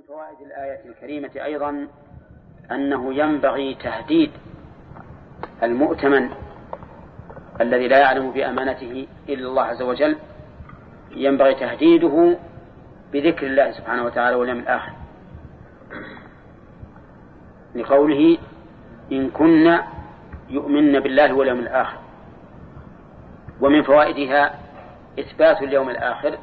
فوائد الآية الكريمة أيضا أنه ينبغي تهديد المؤتمن الذي لا يعلم بأمانته إلا الله عز وجل، ينبغي تهديده بذكر الله سبحانه وتعالى واليوم الآخر، لقوله إن كنا يؤمن بالله واليوم الآخر. ومن فوائدها إثبات اليوم الآخر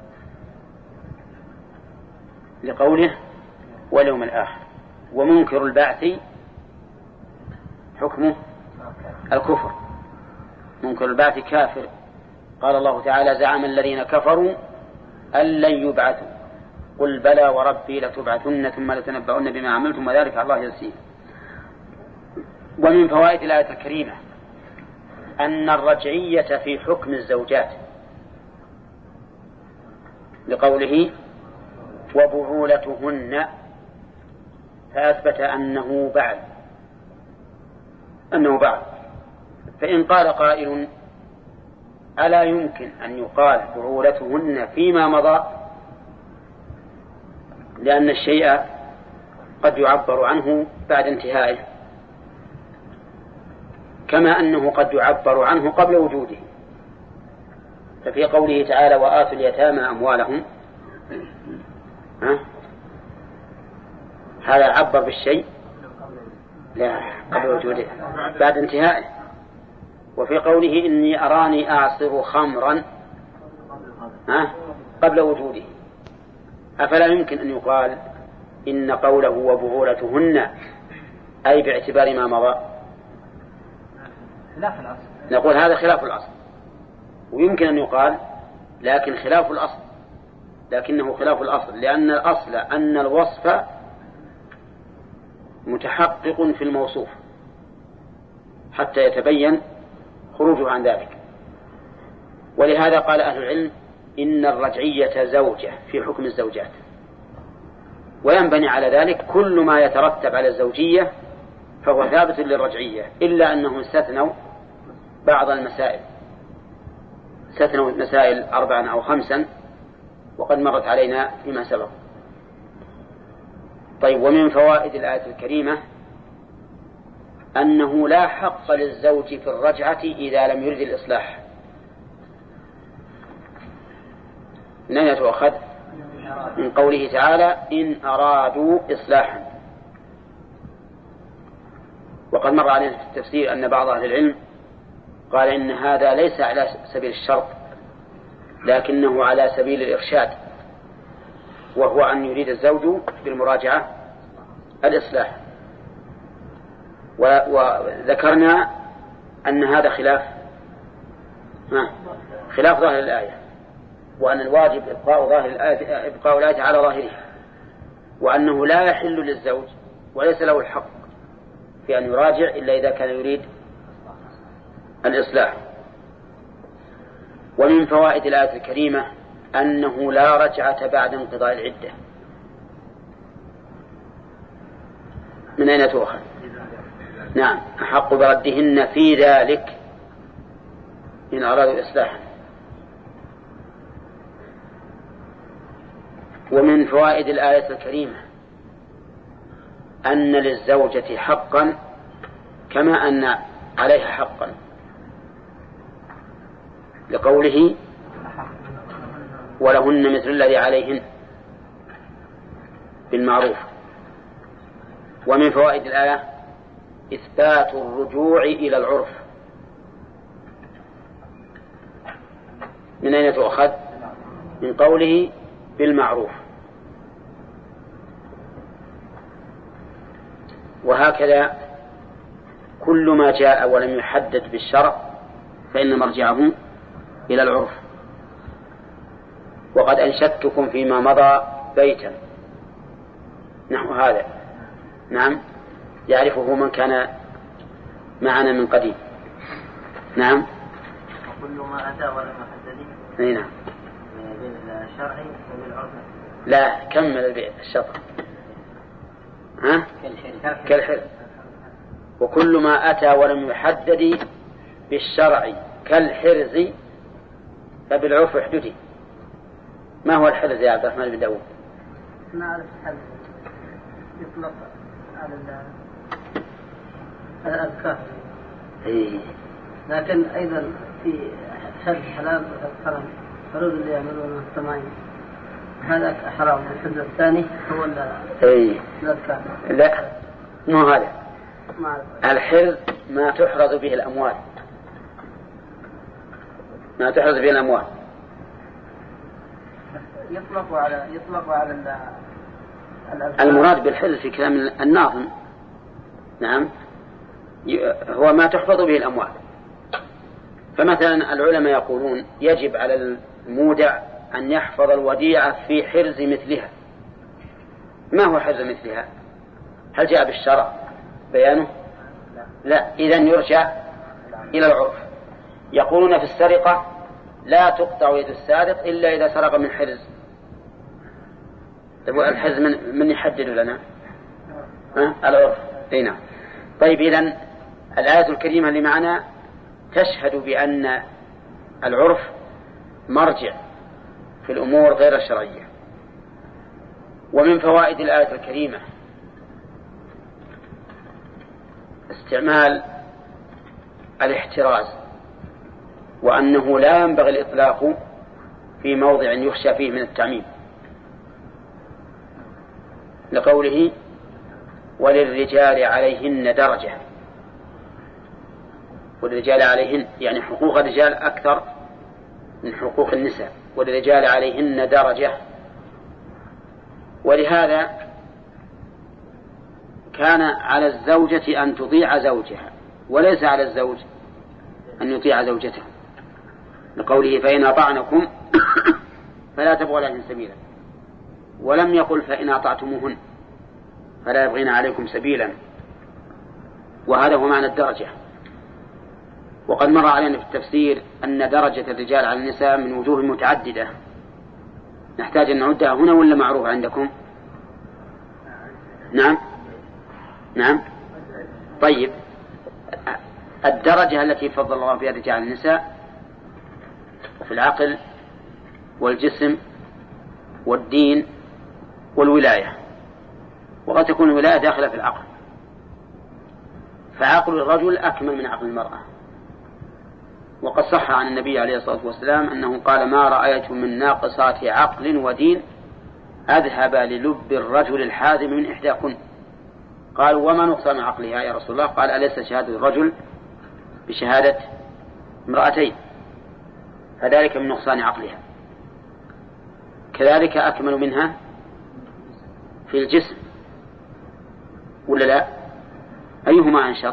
لقوله واليوم الآخر. ومنكر البعث حكمه الكفر، منكر البعث كافر. قال الله تعالى زعم الذين كفروا أن لن يبعثوا قل بلى وربي لتبعثن ثم لتنبؤن بما عملتم وذلك على الله يسير. ومن فوائد الآية الكريمة أن الرجعية في حكم الزوجات لقوله وبعولتهن، فأثبت أنه بعد. فإن قال قائل ألا يمكن أن يقال بعولتهن فيما مضى، لأن الشيء قد يعبر عنه بعد انتهائه كما أنه قد يعبر عنه قبل وجوده. ففي قوله تعالى وآتوا اليتامى أموالهم، هذا عبر بالشيء لا قبل وجوده بعد انتهائه. وفي قوله إني أراني أعصر خمرا قبل وجوده، أفلا يمكن أن يقال إن قوله وبعولتهن أي باعتبار ما مضى؟ نقول هذا خلاف الأصل، ويمكن أن يقال لكنه خلاف الأصل، لأن الأصل أن الوصف متحقق في الموصوف حتى يتبين خروجه عن ذلك. ولهذا قال أهل العلم إن الرجعية زوجة في حكم الزوجات، وينبني على ذلك كل ما يترتب على الزوجية فهو ثابت للرجعية، إلا أنهم استثنوا بعض المسائل، استثنوا مسائل 4 أو 5 وقد مرت علينا فيما سبق. طيب، ومن فوائد الآية الكريمة أنه لا حق للزوج في الرجعة إذا لم يرد الإصلاح. من أين تؤخذ؟ من قوله تعالى إن أرادوا إصلاحا. وقد مر علينا في التفسير أن بعض أهل العلم قال إن هذا ليس على سبيل الشرط لكنه على سبيل الإرشاد، وهو أن يريد الزوج بالمراجعة الإصلاح. وذكرنا أن هذا خلاف ظاهر الآية، وأن الواجب إبقاء الآية على ظاهرها، وأنه لا يحل للزوج وليس له الحق في أن يراجع إلا إذا كان يريد الإصلاح. ومن فوائد الآية الكريمة أنه لا رجعة بعد انقضاء العدة. من أين تؤخذ؟ نعم، أحق بردهن في ذلك إن أرادوا إصلاحا. ومن فوائد الآية الكريمة أن للزوجة حقا كما أن عليها حقا، لقوله ولهن مثل الذي عليهن بالمعروف. ومن فوائد الآية إثبات الرجوع إلى العرف. من أين تؤخذ؟ من قوله بالمعروف. وهكذا كل ما جاء ولم يحدد بالشرع فإن مرجعه إلى العرف. وقد أنشدتكم فيما مضى بيتا نحو هذا، نعم، يعرفه من كان معنا من قديم. نعم، وكل ما أتى ولم يحدد. نعم، بالشرع وبالعرف. لا، كمل الشطر. كالحر. وكل ما أتى ولم يحدد بالشرع كالحرز فبالعرف احددي. ما هو الحرز يا عبد الرحمن بن داود؟ نعرف هل يطلق على الأذكار لكن أيضا في حل حلال والحرام فرود اللي يعملون التمايم هذا حرام. الحد الثاني هو الأذكار. لا مو هذا. الحرز ما تحرز به الأموال، ما تحرز به الأموال. يطلق على المراد بالحرز في كلام الناظم نعم هو ما تحفظ به الأموال. فمثلا العلماء يقولون يجب على المودع أن يحفظ الوديعة في حرز مثلها. ما هو حرز مثلها؟ هل جاء بالشرع بيانه؟ لا. إذن يرجع إلى العرف. يقولون في السرقة لا تقطع يد السارق إلا إذا سرق من حرز. الحرز من يحدد لنا؟ العرف. نعم. طيب إذن الآية الكريمة اللي معنا تشهد بأن العرف مرجع في الأمور غير الشرعية. ومن فوائد الآية الكريمة استعمال الاحتراز، وأنه لا ينبغي الإطلاق في موضع يخشى فيه من التعميم، لقوله وللرجال عليهن درجة. وللرجال عليهن يعني حقوق الرجال أكثر من حقوق النساء، وللرجال عليهن درجة. ولهذا كان على الزوجة أن تطيع زوجها وليس على الزوج أن يطيع زوجته، لقوله فإن أطعنكم فلا تبغوا عليهن سبيلا، ولم يقل فإن أطعتموهن فلا يبغين عليكم سبيلا. وهذا هو معنى الدرجة. وقد مر علينا في التفسير أن درجة الرجال على النساء من وجوه متعددة، نحتاج أن نعدها هنا ولا معروف عندكم؟ نعم. طيب الدرجة التي فضل الله بها الرجال على النساء في العقل والجسم والدين والولاية، وقد تكون الولاية داخلة في العقل، فعقل الرجل أكمل من عقل المرأة. وقد صح عن النبي عليه الصلاة والسلام أنه قال ما رأيت من ناقصات عقل ودين أذهب للب الرجل الحازم من إحداكن. قالوا وما نقصان عقلها يا رسول الله؟ قال أليس شهادة الرجل بشهادة امرأتين؟ فذلك من نقصان عقلها. كذلك أكمل منها في الجسم ولا لا؟ أيهما أنشط؟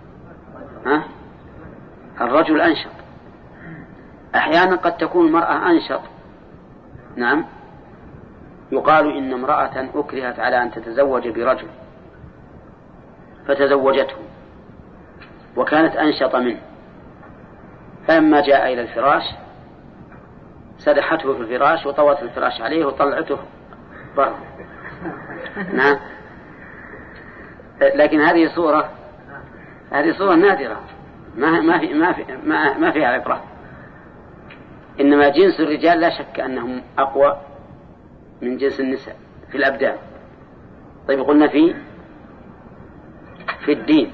الرجل أنشط. أحيانا قد تكون المرأة أنشط. نعم. يقال إن امرأة أكرهت على أن تتزوج برجل فتزوجته وكانت أنشط منه، فلما جاء إلى الفراش سدحته في الفراش وطوت الفراش عليه وطلعته بره. نعم. لكن هذه صورة نادرة ما فيها عبرة. إنما جنس الرجال لا شك أنهم أقوى من جنس النساء في الأبدان. طيب قلنا في الدين،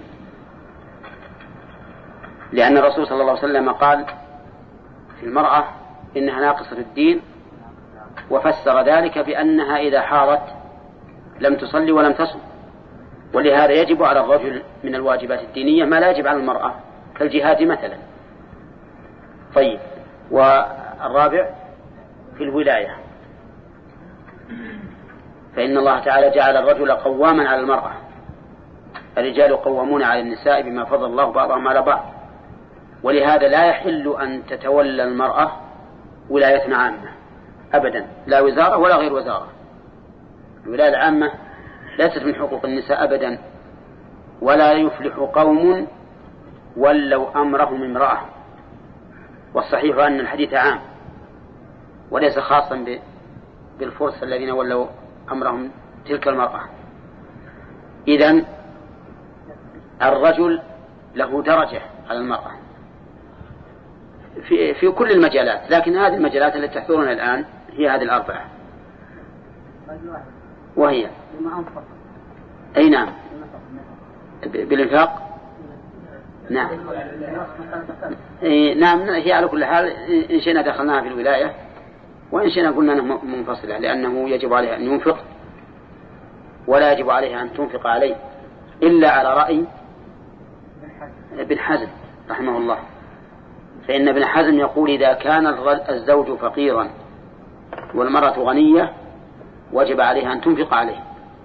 لأن الرسول صلى الله عليه وسلم قال في المرأة إنها ناقصة الدين، وفسر ذلك بأنها إذا حارت لم تصلي ولم تصم. ولهذا يجب على الرجل من الواجبات الدينية ما لا يجب على المرأة كالجهاد مثلا. طيب والرابع في الولاية، فإن الله تعالى جعل الرجل قواما على المرأة. الرجال قوامون على النساء بما فضل الله بعضهم على بعض، ولهذا لا يحل أن تتولى المرأة ولاية عامة أبدا، لا وزارة ولا غير وزارة. الولاية العامة ليست من حقوق النساء أبدا، ولا يفلح قوم ولوا أمرهم امرأة. والصحيح أن الحديث عام وليس خاصا بالفرس الذين ولوا أمرهم تلك المرأة. إذن الرجل له درجة على المرأة في كل المجالات، لكن هذه المجالات التي تحضرنا الآن هي هذه الأربعة. وهي أي نعم بالإنفاق. نعم نعم هي على كل حال إن شئنا دخلناها في الولاية وإن شئنا قلنا أنها منفصلة، لأنه يجب عليها أن ينفق ولا يجب عليها أن تنفق عليه إلا على رأي ابن حزم رحمه الله، فإن ابن حزم يقول إذا كان الزوج فقيرا والمرأة غنية وجب عليها أن تنفق عليه،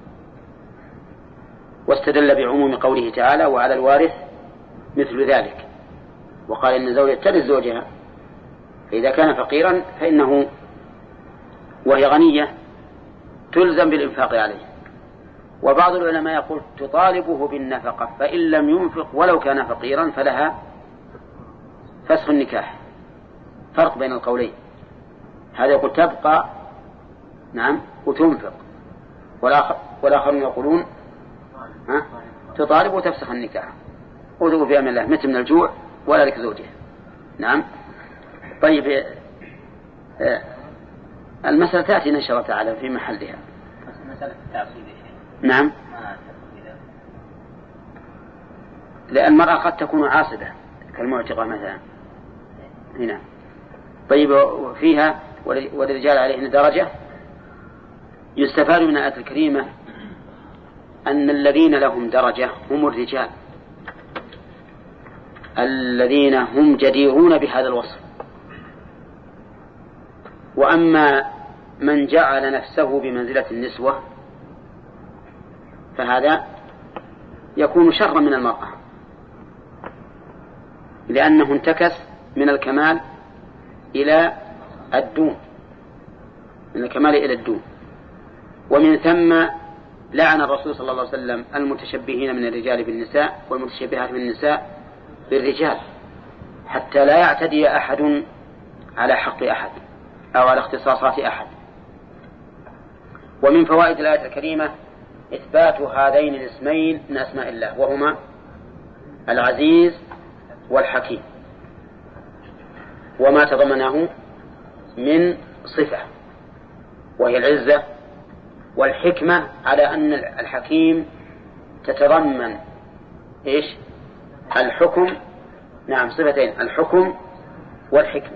واستدل بعموم قوله تعالى وعلى الوارث مثل ذلك، وقال إن الزوجة ترث زوجها، فإذا كان فقيرا فإنه وهي غنية تلزم بالإنفاق عليه. وبعض العلماء يقول تطالبه بالنفقة، فإن لم ينفق ولو كان فقيرا فلها فسخ النكاح. فرق بين القولين، هذا يقول تبقى نعم وتنفق، والآخرون يقولون تطالب وتفسخ النكاح وذو في أمن الله مثل من الجوع ولا لك زوجه. نعم طيب المسألة تأتي إن شاء الله تعالى في محلها. نعم لأن المرأة قد تكون عاصبة كالمعتقة مثلا هنا. طيب فيها وللرجال عليهن درجة. يستفاد من الآية الكريمة أن الذين لهم درجة هم الرجال الذين هم جديرون بهذا الوصف، وأما من جعل نفسه بمنزلة النسوة فهذا يكون شرا من المرأة، لأنه انتكس من الكمال إلى الدون، من الكمال إلى الدون. ومن ثم لعن الرسول صلى الله عليه وسلم المتشبهين من الرجال بالنساء والمتشبهات من النساء بالرجال، حتى لا يعتدي أحد على حق أحد أو على اختصاصات أحد. ومن فوائد الآية الكريمة إثبات هذين الاسمين من أسماء الله، وهما العزيز والحكيم، وما تضمنه من صفة وهي العزة والحكمة، على أن الحكيم تتضمن إيش؟ الحكم. نعم صفتين، الحكم والحكمة،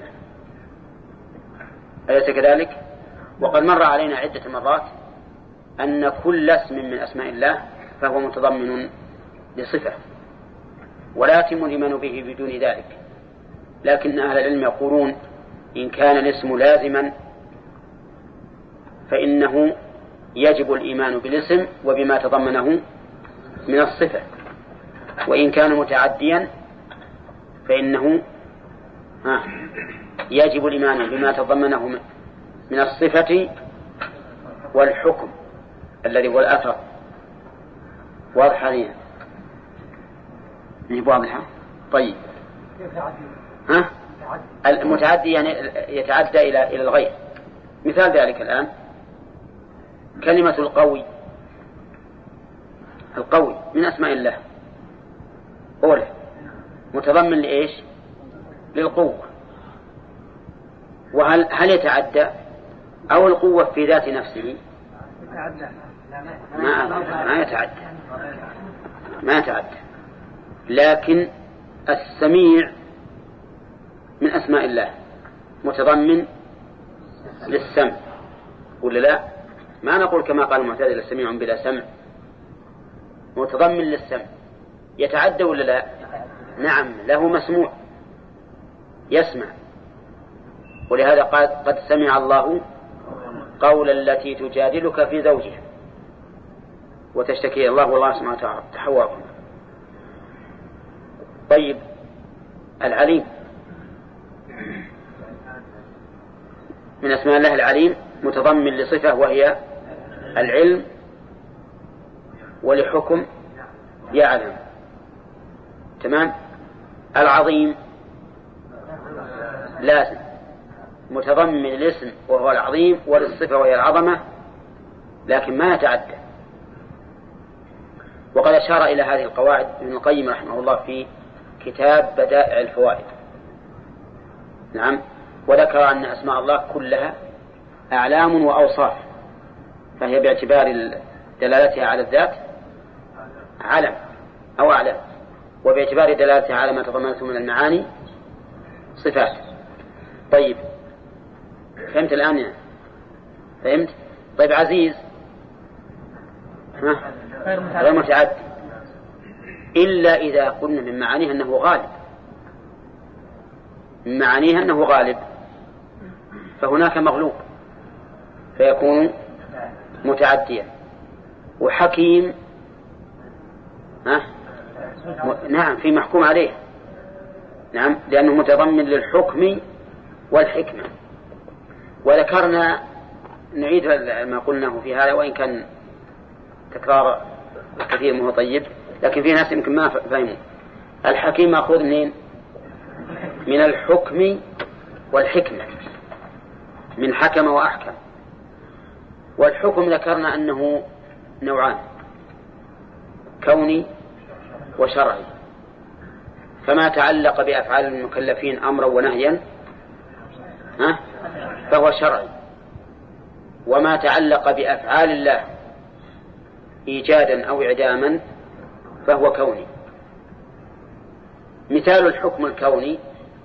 أليس كذلك؟ وقد مر علينا عدة مرات أن كل اسم من أسماء الله فهو متضمن لصفة، ولا يتم الإيمان به بدون ذلك. لكن أهل العلم يقولون إن كان الاسم لازما فإنه يجب الإيمان بالاسم وبما تضمنه من الصفة، وإن كان متعديا فإنه يجب الإيمان بما تضمنه من الصفة والحكم الذي هو الأثر. واضح علينا؟ واضحة؟ طيب المتعدي يعني يتعدى إلى الغير. مثال ذلك الآن كلمة القوي من أسماء الله أولا متضمن لإيش؟ للقوة. وهل يتعدى أو القوة في ذات نفسه؟ ما يتعدى. لكن السميع من أسماء الله متضمن للسمع ولا لا؟ ما نقول كما قال المعتزلة السميع بلا سمع، متضمن للسمع. يتعدى ولا لا؟ نعم له مسموع يسمع، ولهذا قال قد سمع الله قول التي تجادلك في زوجها وتشتكي الله والله سبحانه وتعالى تحوّركم. طيب العليم من أسماء الله العليم متضمن لصفة وهي العلم، ولحكم يعلم. تمام. العظيم لازم متضمن الاسم وهو العظيم وللصفة وهي العظمة، لكن ما يتعدى. وقد أشار إلى هذه القواعد ابن القيم رحمه الله في كتاب بدائع الفوائد. نعم. وذكر أن أسماء الله كلها أعلام وأوصاف، فهي باعتبار دلالتها على الذات علم أو أعلم، وباعتبار دلالتها على ما تضمنته من المعاني صفات. طيب فهمت الآن؟ فهمت؟ طيب عزيز غير متعدي إلا إذا قلنا من معانيها أنه غالب، من معانيها أنه غالب فهناك مغلوب فيكون متعديا. وحكيم نعم في محكوم عليه، نعم لأنه متضمن للحكم والحكمة. وذكرنا نعيد ما قلناه في هذا وإن كان تكرار كثير منه طيب، لكن في ناس يمكن ما فهموا. الحكيم مأخوذ منين؟ من الحكم والحكمة، من حكم وأحكم. والحكم ذكرنا أنه نوعان، كوني وشرعي. فما تعلق بأفعال المكلفين أمرا ونهيا فهو شرعي، وما تعلق بأفعال الله إيجادا أو إعداما فهو كوني. مثال الحكم الكوني: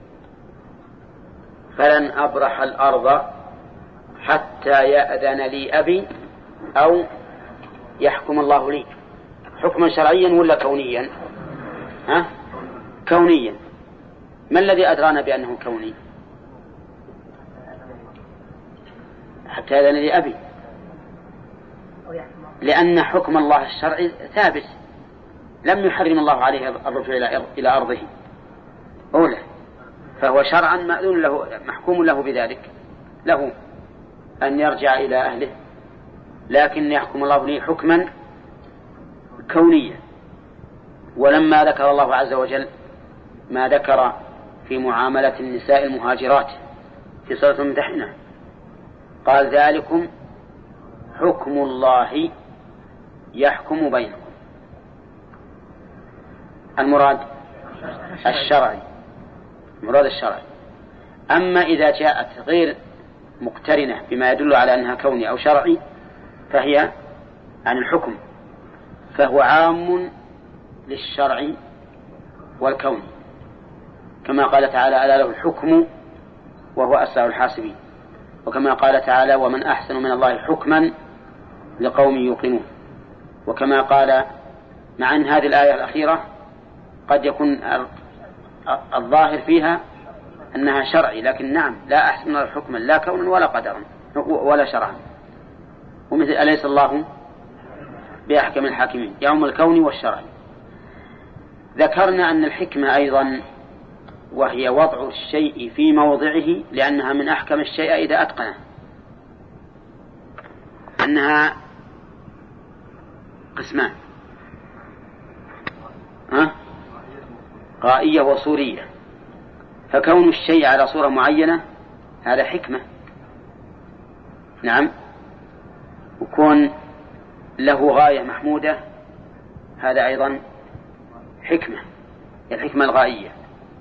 فلن أبرح الأرض حتى يأذن لي أبي أو يحكم الله لي. حكما شرعيا ولا كونيا؟ كونيا. ما الذي أدرانا بأنه كوني؟ حتى يأذن لي أبي، لأن حكم الله الشرعي ثابت، لم يحرم الله عليه الرجوع إلى أرضه أولى، فهو شرعا مأذون له، محكوم له بذلك، له أن يرجع إلى أهله، لكن يحكم الله لي حكما كونيا. ولما ذكر الله عز وجل ما ذكر في معاملة النساء المهاجرات في سورة الممتحنة قال: ذلكم حكم الله يحكم بينكم. المراد الشرعي، المراد الشرعي. أما إذا جاءت غير مقترنة بما يدل على أنها كوني أو شرعي فهي عن الحكم، فهو عام للشرع والكون، كما قال تعالى: ألا له الحكم وهو أسرع الحاسبين. وكما قال تعالى: ومن أحسن من الله حكما لقوم يوقنون. وكما قال مع أن هذه الآية الأخيرة قد يكون الظاهر فيها أنها شرعي، لكن نعم لا أحسن الله حكما لا كونا ولا قدرا ولا شرعا. ومثل أليس الله بأحكم الحاكمين، يوم الكون والشرع. ذكرنا أن الحكمة أيضا وهي وضع الشيء في موضعه، لأنها من أحكم الشيء إذا أتقنه، أنها قسمان: غائية وصورية. فكون الشيء على صورة معينة هذا حكمة، نعم، وكون له غاية محمودة هذا أيضا حكمة، الحكمة الغائية.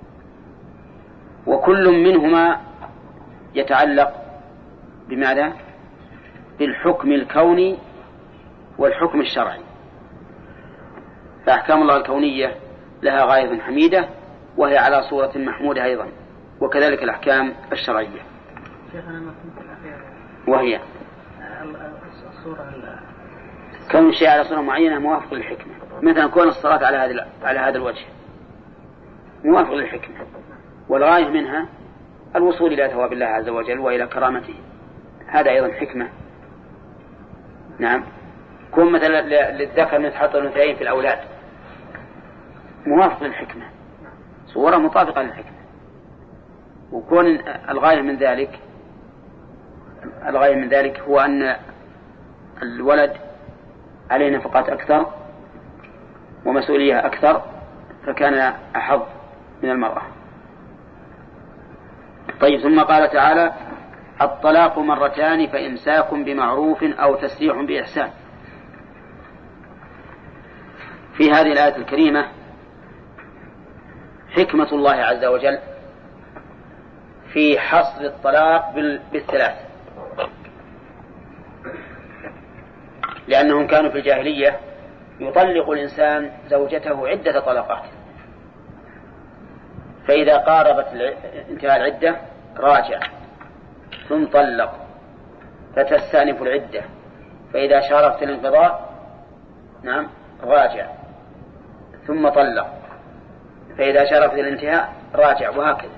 وكل منهما يتعلق بماذا؟ بالحكم الكوني والحكم الشرعي. فأحكام الله الكونية لها غاية حميدة وهي على صورة محمودة أيضا، وكذلك الأحكام الشرعية. وهي كون الشيء على صورة معينة موافق للحكمة، مثلا كون الصلاة على هذا الوجه موافق للحكمة، والغاية منها الوصول إلى ثواب الله عز وجل وإلى كرامته، هذا أيضا حكمة. نعم. كون مثلا للذكر مثل حظ الأنثيين في الأولاد موافق للحكمة، صورة مطابقة للحكمة. وكون الغاية من ذلك هو أن الولد عليه نفقات أكثر ومسؤولية أكثر، فكان أحظ من المرأة. طيب، ثم قال تعالى: الطلاق مرتان فإمساك بمعروف أو تسريح بإحسان. في هذه الآية الكريمة حكمة الله عز وجل في حصر الطلاق بالثلاث. لأنهم كانوا في الجاهلية يطلق الإنسان زوجته عدة طلقات، فإذا قاربت انتهاء العدة راجع ثم طلق، فتستأنف العدة، فإذا شارفت الانقضاء نعم راجع ثم طلق، فإذا شارفت الانتهاء راجع، وهكذا.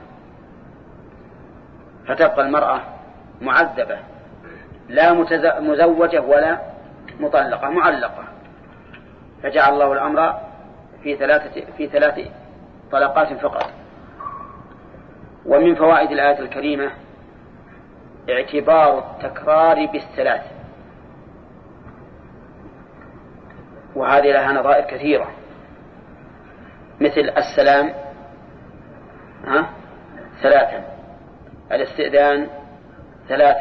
فتبقى المرأة معذبة لا مزوجة ولا مطلقة، معلقة. فجعل الله الأمر في ثلاث طلقات فقط. ومن فوائد الآية الكريمة اعتبار التكرار بالثلاث، وهذه لها نظائر كثيرة، مثل السلام 3، الاستئذان 3،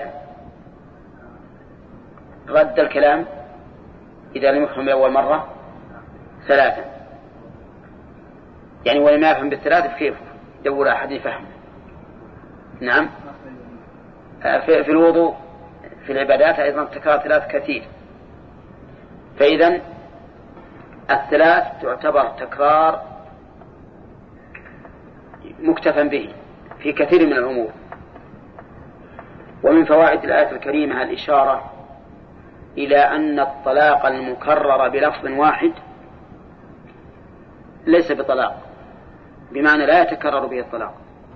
رد الكلام إذا لم يفهم أول مرة 3. يعني ولما يفهم بالثلاث كيف دور أحد يفهم. نعم. في الوضوء في العبادات أيضا تكرار 3 كثير. فإذن الثلاث تعتبر تكرار مكتفى به في كثير من الأمور. ومن فوائد الآية الكريمة الإشارة إلى أن الطلاق المكرر بلفظ واحد ليس بطلاق، بمعنى لا يتكرر به الطلاق،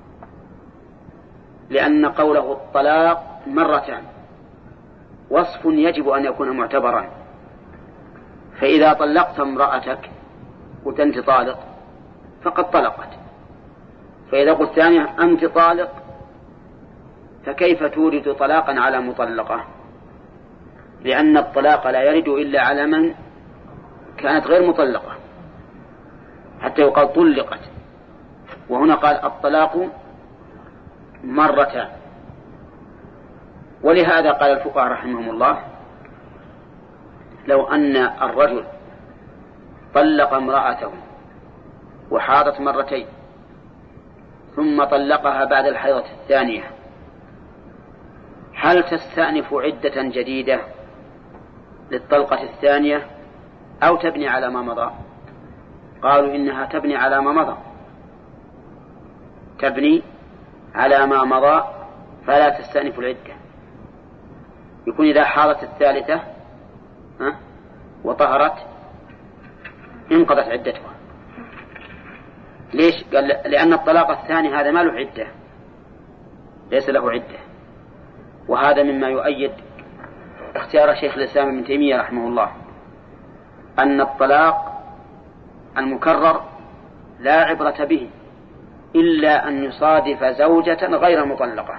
لأن قوله الطلاق مرتان وصف يجب أن يكون معتبرا. فإذا طلقت امرأتك قلت أنت طالق فقد طلقت، فإذا قلت ثانية أنت طالق فكيف تورد طلاقا على مطلقة؟ لأن الطلاق لا يرد إلا على من كانت غير مطلقة حتى يقال طلقت، وهنا قال الطلاق مرتان. ولهذا قال الفقهاء رحمهم الله لو أن الرجل طلق امرأته وحاضت مرتين ثم طلقها بعد الحيضة الثانية، هل تستأنف عدة جديدة للطلقة الثانية أو تبني على ما مضى؟ قالوا إنها تبني على ما مضى، تبني على ما مضى فلا تستأنف العدة. يكون إذا حاضت الثالثة وطهرت انقضت عدتها. ليش؟ قال لأن الطلاق الثاني هذا ما له عدة، ليس له عدة. وهذا مما يؤيد اختيار شيخ الإسلام ابن تيمية رحمه الله أن الطلاق المكرر لا عبرة به إلا أن يصادف زوجة غير مطلقة.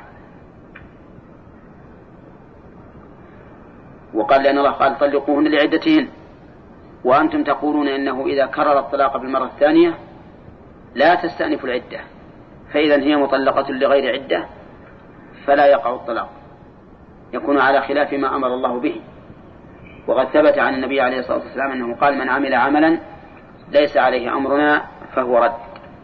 وقال لأن الله قال طلقوهن لعدتهن، وأنتم تقولون إنه إذا كرر الطلاق بالمرة الثانية لا تستأنف العدة، فإذا هي مطلقة لغير عدة فلا يقع الطلاق، يكون على خلاف ما أمر الله به. وقد ثبت عن النبي عليه الصلاة والسلام أنه قال من عمل عملا ليس عليه أمرنا فهو رد.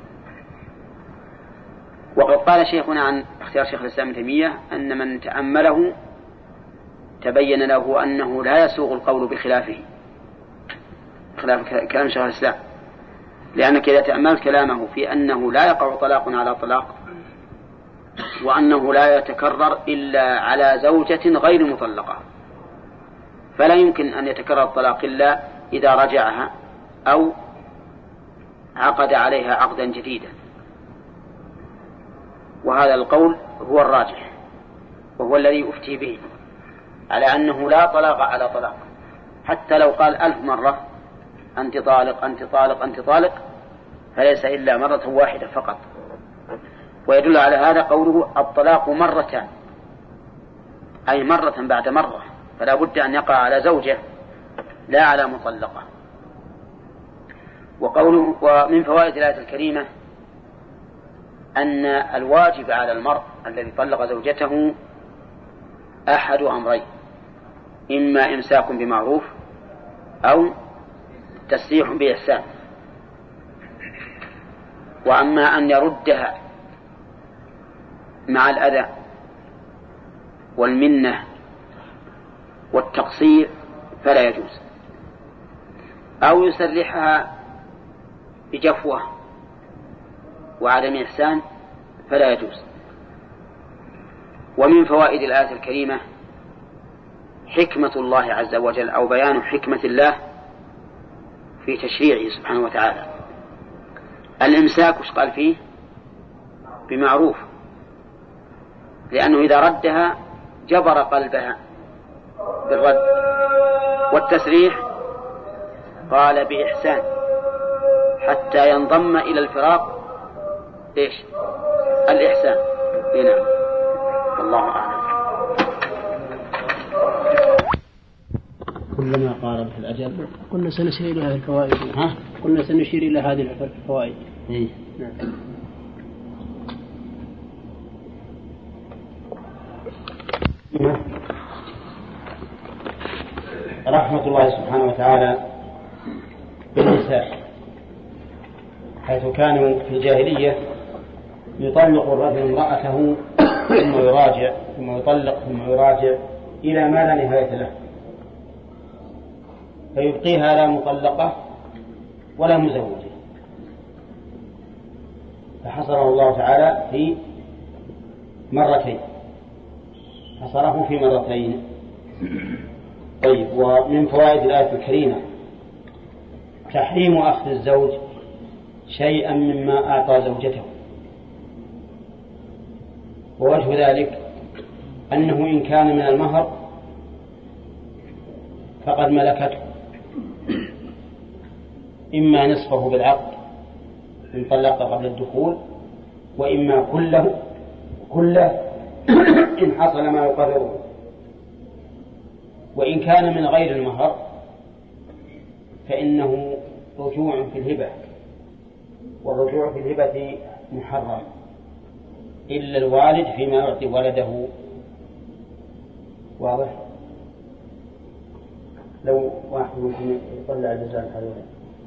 وقد قال شيخنا عن اختيار شيخ الإسلام ابن تيمية أن من تأمله تبين له أنه لا يسوغ القول بخلافه، خلاف كلام شيخ الإسلام، لأنك إذا تأملت كلامه في أنه لا يقع طلاق على طلاق، وأنه لا يتكرر إلا على زوجة غير مطلقة، فلا يمكن أن يتكرر الطلاق إلا إذا رجعها أو عقد عليها عقدا جديدا. وهذا القول هو الراجح وهو الذي أفتي به، على أنه لا طلاق على طلاق، حتى لو قال 1000 مرة أنت طالق أنت طالق أنت طالق فليس إلا مرة واحدة فقط. ويدل على هذا قوله الطلاق مرتان، أي مرة بعد مرة، فلا بد أن يقع على زوجة لا على مطلقة. وقوله ومن فوائد الآية الكريمة أن الواجب على المرء الذي طلق زوجته أحد أمرين: إما إمساك بمعروف أو تسريح بإحسان. وأما أن يردها مع الأذى والمنة والتقصير فلا يجوز، أو يسرحها بجفوة وعدم إحسان فلا يجوز. ومن فوائد الآية الكريمة حكمة الله عز وجل أو بيان حكمة الله في تشريعه سبحانه وتعالى. الإمساك وش قال فيه؟ بمعروف، لأنه إذا ردها جبر قلبها بالرد. والتسريح قال بإحسان حتى ينضم إلى الفراق إيش؟ الإحسان. نعم، الله أعلم. كلما قارب في الأجل قلنا سنشير إلى هذه الفوائد. قلنا سنشير إلى هذه الفوائد. نعم. رحمة الله سبحانه وتعالى بالنساء، حيث كانوا في الجاهلية يطلق الرجل امرأته ثم يراجع ثم يطلق ثم يراجع إلى ما لا نهاية له، فيبقيها لا مطلقة ولا مزوجة، فحصره الله تعالى في مرتين، حصره في مرتين. طيب، ومن فوائد الآية الكريمة تحريم أخذ الزوج شيئا مما أعطى زوجته، ووجه ذلك أنه إن كان من المهر فقد ملكته، إما نصفه بالعقد إن طلق قبل الدخول، وإما كله إن حصل ما يقرره. وإن كان من غير المهر فإنه رجوع في الهبة، والرجوع في الهبة محرم إلا الوالد فيما يعطي ولده. واضح؟ لو واحد ممكن يطلع الجزاء الحلوة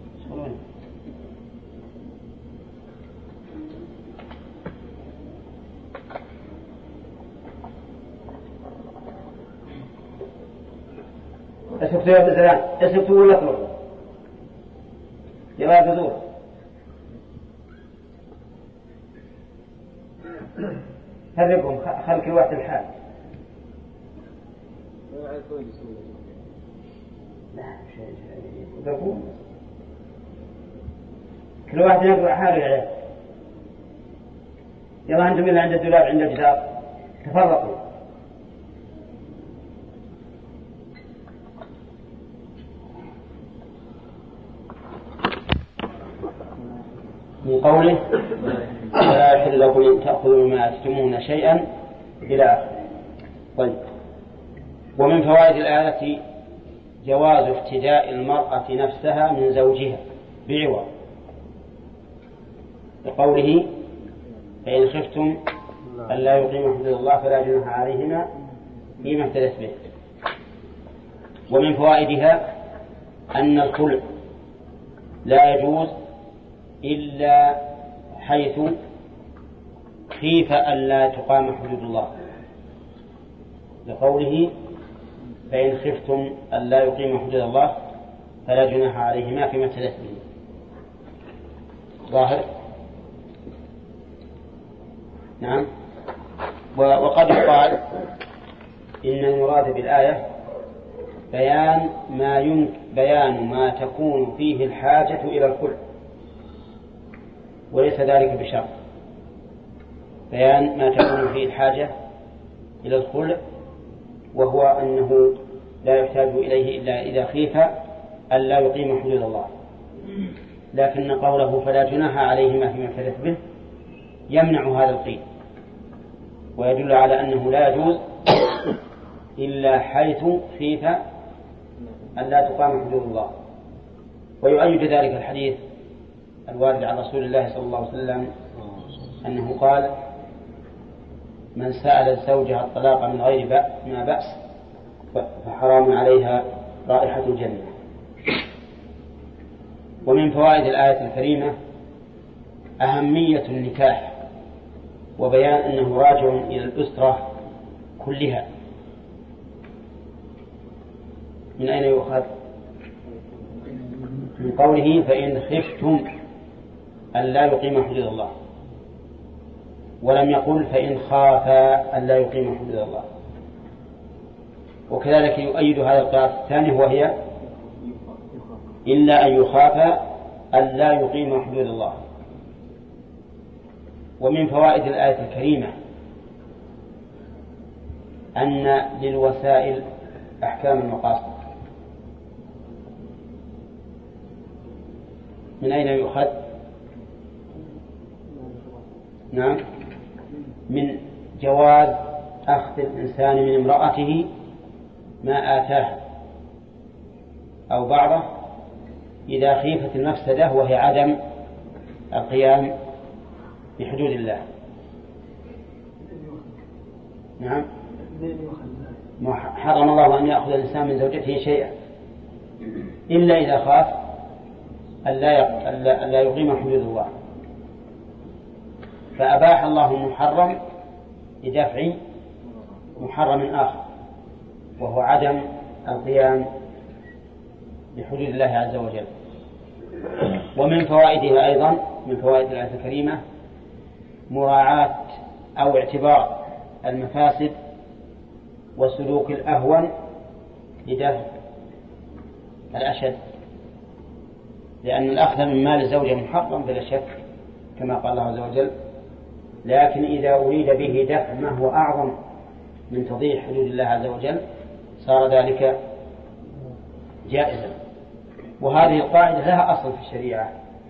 أسفتوا يا بزران، أسفتوا ولا تمروا يا بزور. فرقهم، خلق كل واحد الحال. لا شيء كل واحد يقرأ حاله عليه. يلا أنتم اللي عند الدولاب عند الجدار تفرقوا. من قوله ولا يحل لكم أن تأخذوا مما آتيتموهن شيئا إلى آخره. طيب، ومن فوائد الآية جواز افتداء المرأة نفسها من زوجها بعوض، لقوله فإن خفتم ألا يقيموا حدود الله فلا جناح عليهما فيما افتدت به. ومن فوائدها أن الخلع لا يجوز إلا حيث خيف ألا تقام حدود الله، لقوله فإن خفتم ألا يقيم حدود الله فلا جناح عليهما فيما افتدت به. ظاهر؟ نعم. وقد يقال إن المراد بالآية بيان ما تكون فيه الحاجة إلى الخلع، وليس ذلك بشرط. بيان ما تكون فيه الحاجة إلى الخلع، وهو أنه لا يحتاج إليه إلا إذا خيف ألا يقيم حدود الله. لكن قوله فلا جناح عليهما فيما افتدت به يمنع هذا القيد، ويدل على أنه لا يجوز إلا حيث خيف ألا تقام حدود الله. ويؤيد ذلك الحديث الوارد عن رسول الله صلى الله عليه وسلم أنه قال من سأل زوجها الطلاق من غير ما بأس فحرام عليها رائحة الجنة. ومن فوائد الآية الكريمة أهمية النكاح، وبيان أنه راجع إلى الأسرة كلها، من أين يؤخذ؟ من قوله فإن خفتم أن لا يقيم حدود الله، ولم يقل فإن خافا أن لا يقيم حدود الله. وكذلك يؤيد هذا القراءة الثاني وهي إلا أن يخاف أن لا يقيم حدود الله. ومن فوائد الآية الكريمة أن للوسائل أحكام المقاصد. من أين يؤخذ؟ نعم، من جواز أخذ الإنسان من امرأته ما آتاه أو بعضه إذا خيفت المفسدة وهي عدم القيام بحدود الله. نعم، ما حرم الله أن يأخذ الإنسان من زوجته شيئا إلا إذا خاف أن لا يقيم حدود الله، فأباح الله المحرم لدفع محرم آخر وهو عدم القيام بحدود الله عز وجل. ومن فوائدها أيضا، من فوائد الآية الكريمة مراعاة أو اعتبار المفاسد وسلوك الأهون لدفع الأشد، لأن الأخذ من مال الزوجة محرم بلا شك كما قال الله عز وجل، لكن إذا أريد به دفع ما هو أعظم من تضييع حدود الله عز وجل صار ذلك جائزا. وهذه القاعدة لها أصل في الشريعة،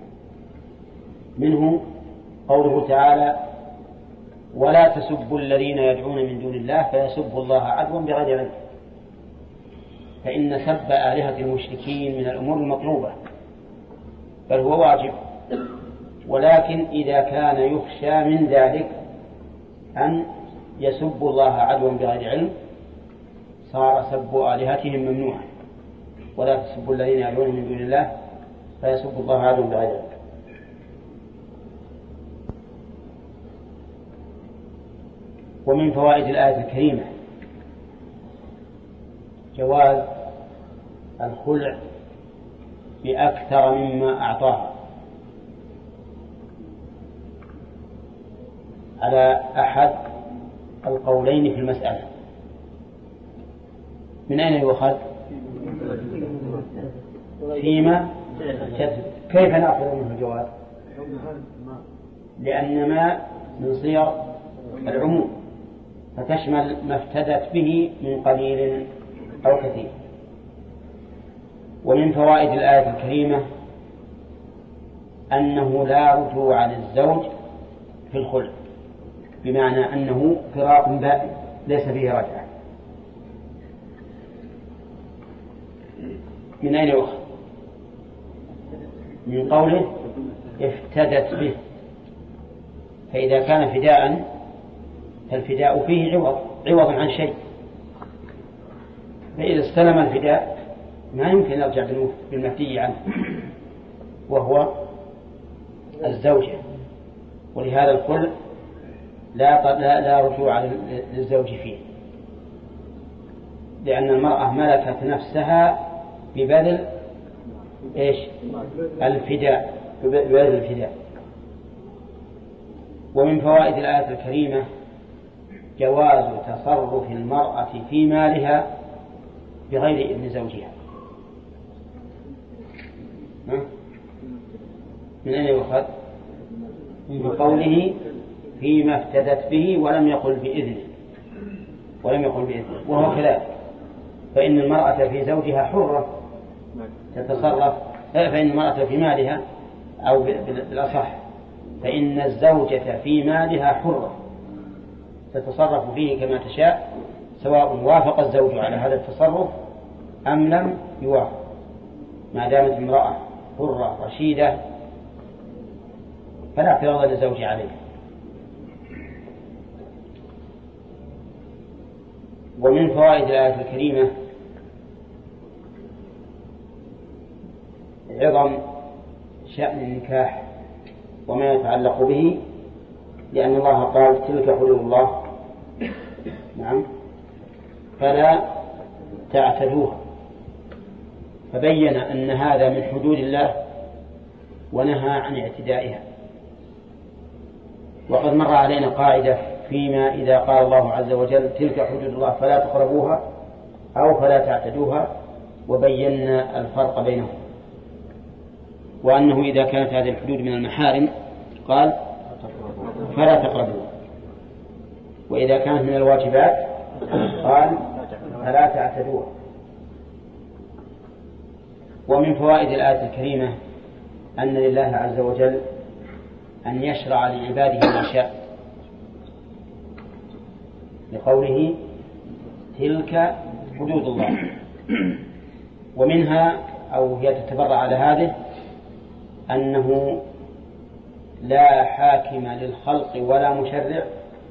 منه قوله تعالى ولا تسبوا الذين يدعون من دون الله فيسبوا الله عدوا بغير علم، فإن سب آلهة المشركين من الأمور المطلوبة بل هو واجب، ولكن إذا كان يخشى من ذلك أن يسبوا الله عدوا بغير علم صار سب آلهتهم ممنوعا. ولا تسبوا الذين يدعون من دون الله فيسبوا الله عدوا بغير علم. ومن فوائد الآية الكريمة جواز الخلع بأكثر مما أعطاها على أحد القولين في المسألة. من أين يؤخذ؟ فيما كيف نأخذ منه الجواز؟ لأن ما من صيغ العموم فتشمل ما افتدت به من قليل أو كثير. ومن فوائد الآية الكريمة أنه لا رجوع للزوج في الخلع، بمعنى أنه فراق بائن ليس فيه رجعة. من أين يؤخذ؟ من قوله افتدت به، فإذا كان فداء فالفداء فيه عوض عن شيء، فإذا استلم الفداء ما يمكن يرجع بالمفدي عنه وهو الزوجة، ولهذا الخلع لا رجوع للزوج فيه، لأن المرأة ملكت نفسها ببذل الفداء. ومن فوائد الآية الكريمة جواز تصرف المرأة في مالها بغير إذن زوجها. من أين يؤخذ؟ من قوله فيما افتدت به ولم يقل بإذنه، وهو كذلك، فإن المرأة في زوجها حرة تتصرف، فإن المرأة في مالها أو بالأصح فإن الزوجة في مالها حرة تتصرف فيه كما تشاء، سواء وافق الزوج على هذا التصرف أم لم يوافق، ما دامت امرأة حرة رشيدة فلا اعتراض للزوج عليه. ومن فوائد الآية الكريمة عظم شأن النكاح وما يتعلق به، لأن الله قال تلك حدود الله نعم فلا تعتدوها، فبين أن هذا من حدود الله ونهى عن اعتدائها. وقد مر علينا قاعدة فيما إذا قال الله عز وجل تلك حدود الله فلا تقربوها أو فلا تعتدوها، وبينا الفرق بينهم، وأنه إذا كانت هذه الحدود من المحارم قال فلا تقربوها، وإذا كانت من الواجبات قال فلا تعتدوها. ومن فوائد الآية الكريمة أن لله عز وجل أن يشرع لعباده ما شاء، لقوله تلك حدود الله. ومنها أو هي تتبرع على هذه أنه لا حاكم للخلق ولا مشرع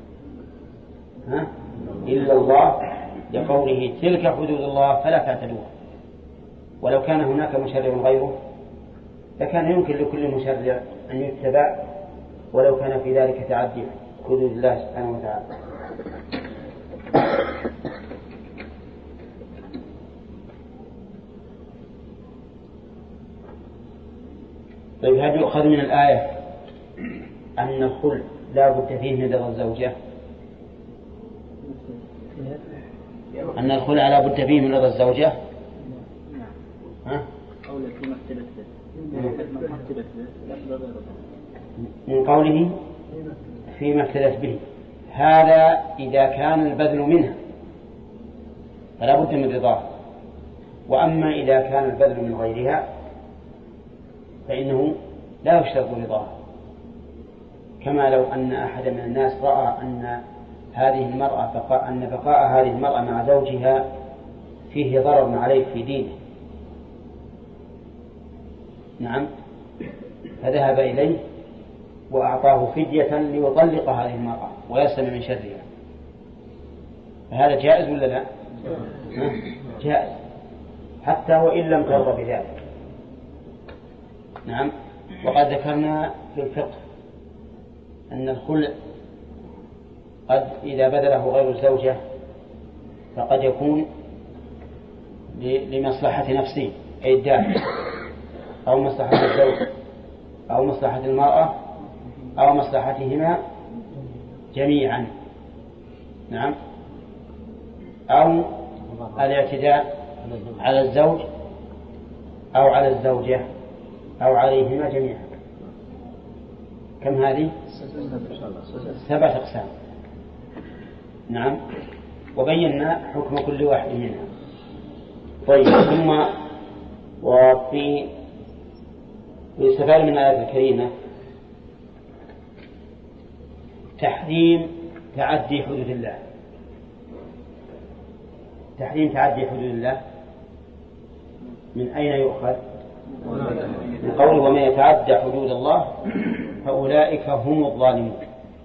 إلا الله، لقوله تلك حدود الله فلا تعتدوها. ولو كان هناك مشرع غيره لكان يمكن لكل مشرع أن يتبع، ولو كان في ذلك تعدي حدود الله سبحانه وتعالى. طيب، هل يؤخذ من الآية أن الخلع لا بد فيه من رضا الزوجة؟ أن الخلع لا بد فيه من رضا الزوجة؟ من قوله فيما اختلف به، هذا إذا كان البذل منها فلا بد من رضاه. وأما إذا كان البذل من غيرها فإنه لا يشترط رضاه، كما لو أن أحد من الناس رأى أن هذه المرأة أن بقاء هذه المرأة مع زوجها فيه ضرر عليه في دينه، نعم، فذهب إليه وأعطاه فدية ليطلق هذه المرأة ويسلم من شرها، فهذا جائز ولا لا؟ جائز حتى وإن لم ترضى بذلك. نعم. وقد ذكرنا في الفقه أن الخلع قد إذا بذله غير الزوجة فقد يكون لمصلحة نفسه أي الدافع، أو مصلحة الزوج، أو مصلحة المرأة، أو مصلحتهما جميعا، نعم، أو الاعتداء على الزوج أو على الزوجة أو عليهما جميعا. كم هذه؟ 7 أقسام. نعم، وبينا حكم كل واحد منها. طيب، ثم ويستفاد من الآية الكريمة تحريم تعدي حدود الله. تحريم تعدي حدود الله من أين يؤخذ؟ من قوله ومن يتعدى حدود الله فأولئك هم الظالمون.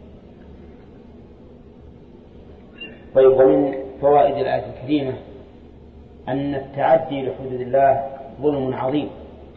طيب، ومن فوائد الآية الكريمة أن التعدي لحدود الله ظلم عظيم،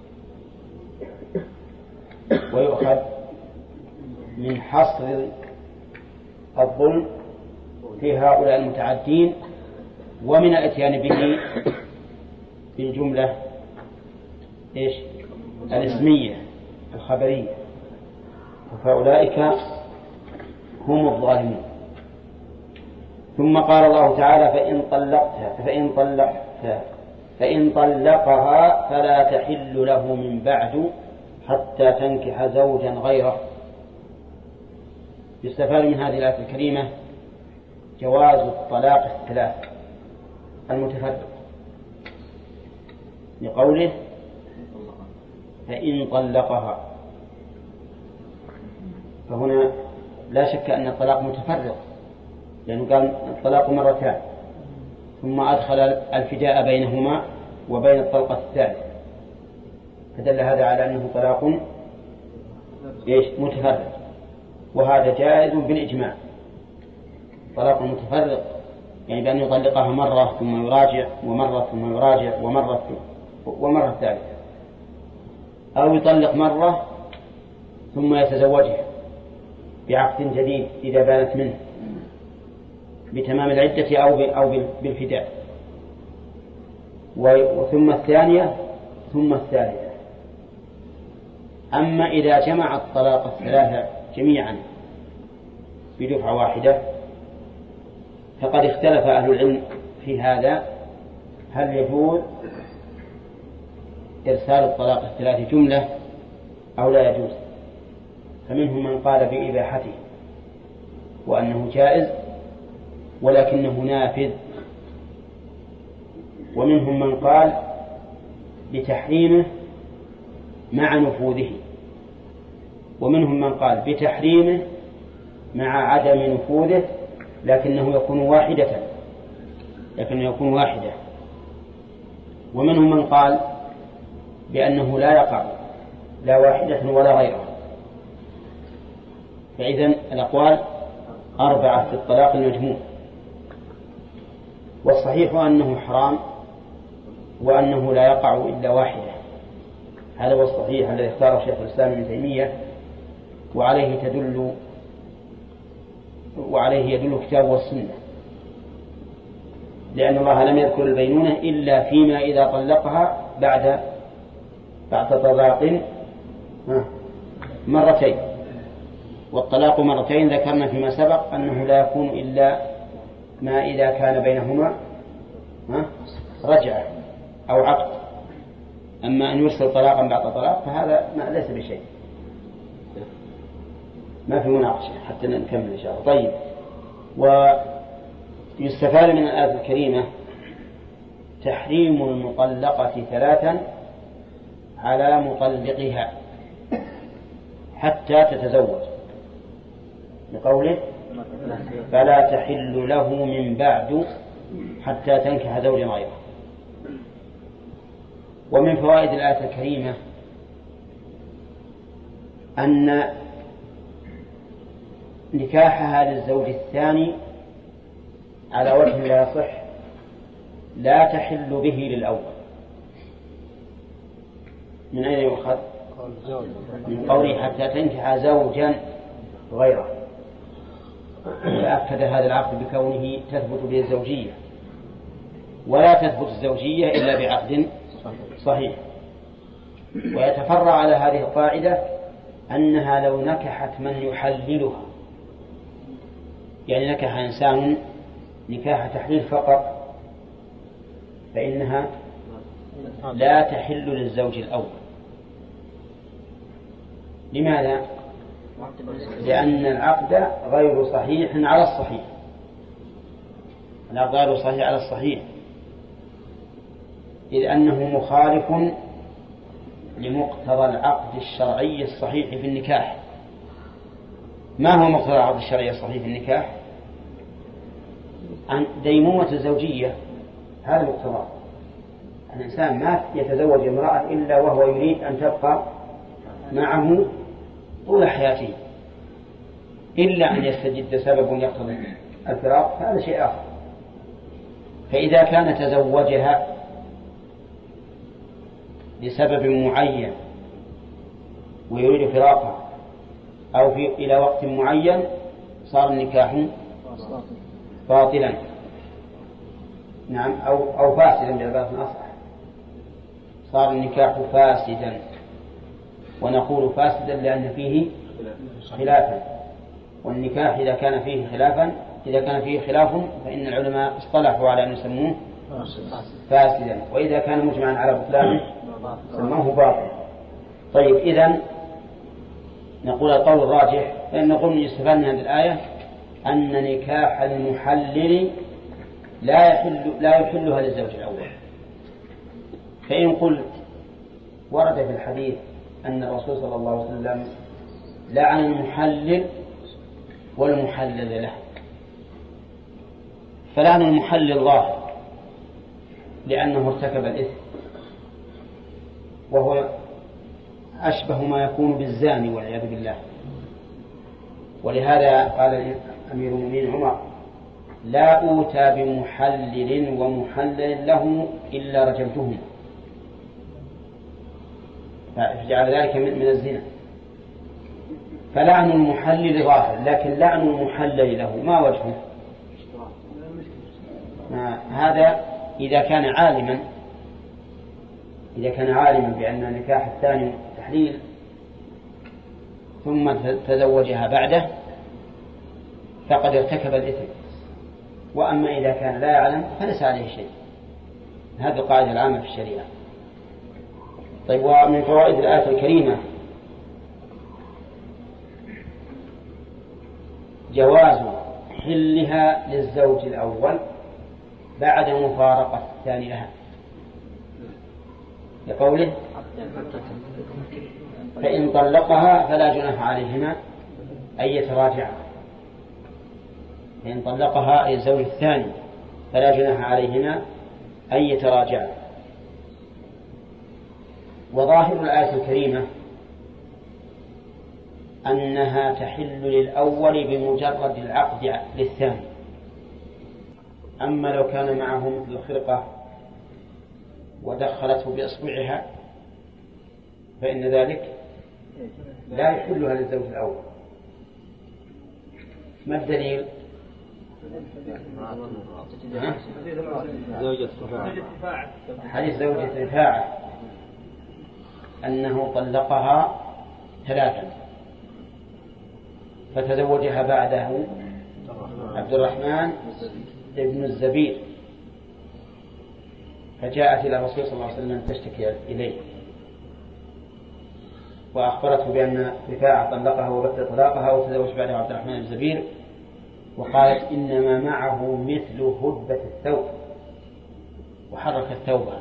ويؤخذ من حصر الظلم في هؤلاء المتعدين ومن الاتيان به بالجملة إيش؟ الاسمية الخبرية، فأولئك هم الظالمون. ثم قال الله تعالى فإن طلقها فلا تحل له من بعد حتى تنكح زوجا غيره. يستفاد من هذه الآية الكريمة جواز الطلاق الثلاث المتفرق، لقوله فإن طلقها، فهنا لا شك أن الطلاق متفرق، لأنه قال الطلاق مرتان، ثم أدخل الفداء بينهما وبين الطلقة الثالثة، فدل هذا على أنه طلاق متفرق، وهذا جائز بالإجماع. طلاق متفرق يعني بأن يطلقها مرة ثم يراجع، ومرة ثم يراجع، ومرة ثالثة، أو يطلق مرة ثم يتزوجها بعقد جديد إذا بانت منه بتمام العدة أو بالفداء، وثم الثانية ثم الثالثة. أما إذا جمع الطلاق الثلاثة جميعا بدفعة واحدة فقد اختلف أهل العلم في هذا، هل يجوز إرسال الطلاق الثلاث جملة أو لا يجوز. فمنهم من قال بإباحته وأنه جائز ولكنه نافذ، ومنهم من قال بتحريمه مع نفوذه، ومنهم من قال بتحريمه مع عدم نفوذه لكنه يكون واحدة، ومنهم من قال بأنه لا يقع لا واحدة ولا غيرها. فإذن الأقوال 4 في الطلاق المجموع، والصحيح أنه حرام وأنه لا يقع إلا واحدة. هذا هو الصحيح الذي اختاره شيخ الإسلام ابن تيمية، وعليه يدل الكتاب والسنة، لأن الله لم يذكر البينونة إلا فيما إذا طلقها بعد طلاق مرتين، والطلاق مرتين ذكرنا فيما سبق أنه لا يكون إلا ما إذا كان بينهما رجعة أو عقد. أما أن يرسل طلاقا بعد طلاق فهذا ليس بشيء، ما في مناقشة حتى نكمل إن شاء الله. طيب، ويستفاد من الآية الكريمة تحريم المطلقة 3 على مطلقها حتى تتزوج، لقوله فلا تحل له من بعد حتى تنكح زوجا غيره. ومن فوائد الآية الكريمة أن نكاحها للزوج الثاني على وجه لا يصح لا تحل به للأول. من أين يؤخذ؟ من قوله حتى تنكح زوجا غيره، وأكد هذا العقد بكونه تثبت به الزوجية، ولا تثبت الزوجية إلا بعقد صحيح. ويتفرع على هذه القاعدة أنها لو نكحت من يحللها، يعني نكح إنسان نكاح تحليل فقط، فإنها لا تحل للزوج الأول. لماذا؟ لأن العقد غير صحيح على الصحيح، العقد غير صحيح على الصحيح، إذ أنه مخالف لمقتضى العقد الشرعي الصحيح في النكاح. ما هو مقتضى العقد الشرعي الصحيح في النكاح؟ عن ديمومة الزوجية، هذا مقتضى. الإنسان ما يتزوج امرأة إلا وهو يريد أن تبقى معه طول حياته، إلا أن يستجد سبب يقتضي الفراق، فهذا شيء آخر. فإذا كان تزوجها لسبب معين ويريد فراقها أو إلى وقت معين صار النكاح باطلا، نعم، أو فاسدا بعبارة أصح، صار النكاح فاسدا. ونقول فاسدا لأن فيه خلافا، والنكاح إذا كان فيه خلاف فإن العلماء اصطلحوا على أن يسموه فاسدا، وإذا كان مجمعا على بطلانه سموه باطلا. طيب، إذن نقول القول الراجح، فإن نقول يستفاد من هذه الآية أن نكاح المحلل لا يحلها للزوج الأول. فإن قلت ورد في الحديث أن الرسول صلى الله عليه وسلم لعن المحلل والمحلل له، فلعن المحلل ظاهر لأنه ارتكب الإثم، وهو أشبه ما يكون بالزاني والعياذ بالله. ولهذا قال أمير المؤمنين عمر لا أوتى بمحلل ومحلل له إلا رجمتهم، فجعل ذلك من الزنا. فلعن المحلل ظاهر، لكن لعن المحلل له ما وجهه؟ هذا إذا كان عالما إذا كان عالما بأن النكاح الثاني تحليل ثم تزوجها بعده فقد ارتكب الإثم. وأما إذا كان لا يعلم فليس عليه شيء. هذه القاعدة العامة في الشريعة. طيب، ومن فوائد الآية الكريمة جواز حلها للزوج الأول بعد مفارقة الثاني لها، لقوله فإن طلقها فلا جناح عليهما أن يتراجعا. فإن طلقها أي الزوج الثاني فلا جناح عليهما أن يتراجعا. وظاهر الآية الكريمة أنها تحل للأول بمجرد العقد للثاني. أما لو كان معه مثل الخرقة ودخلته بإصبعها فإن ذلك لا يحلها للزوج الأول. ما الدليل؟ حديث زوجة رفاعة أنه طلقها 3 فتزوجها بعده عبد الرحمن ابن الزبير، فجاءت إلى الرسول صلى الله عليه وسلم تشتكي إليه وأخبرته بأن رفاعة طلقها وبت طلاقها وتزوج بعده عبد الرحمن بن الزبير، وقالت إنما معه مثل هدبة الثوب وحرك الثوبة.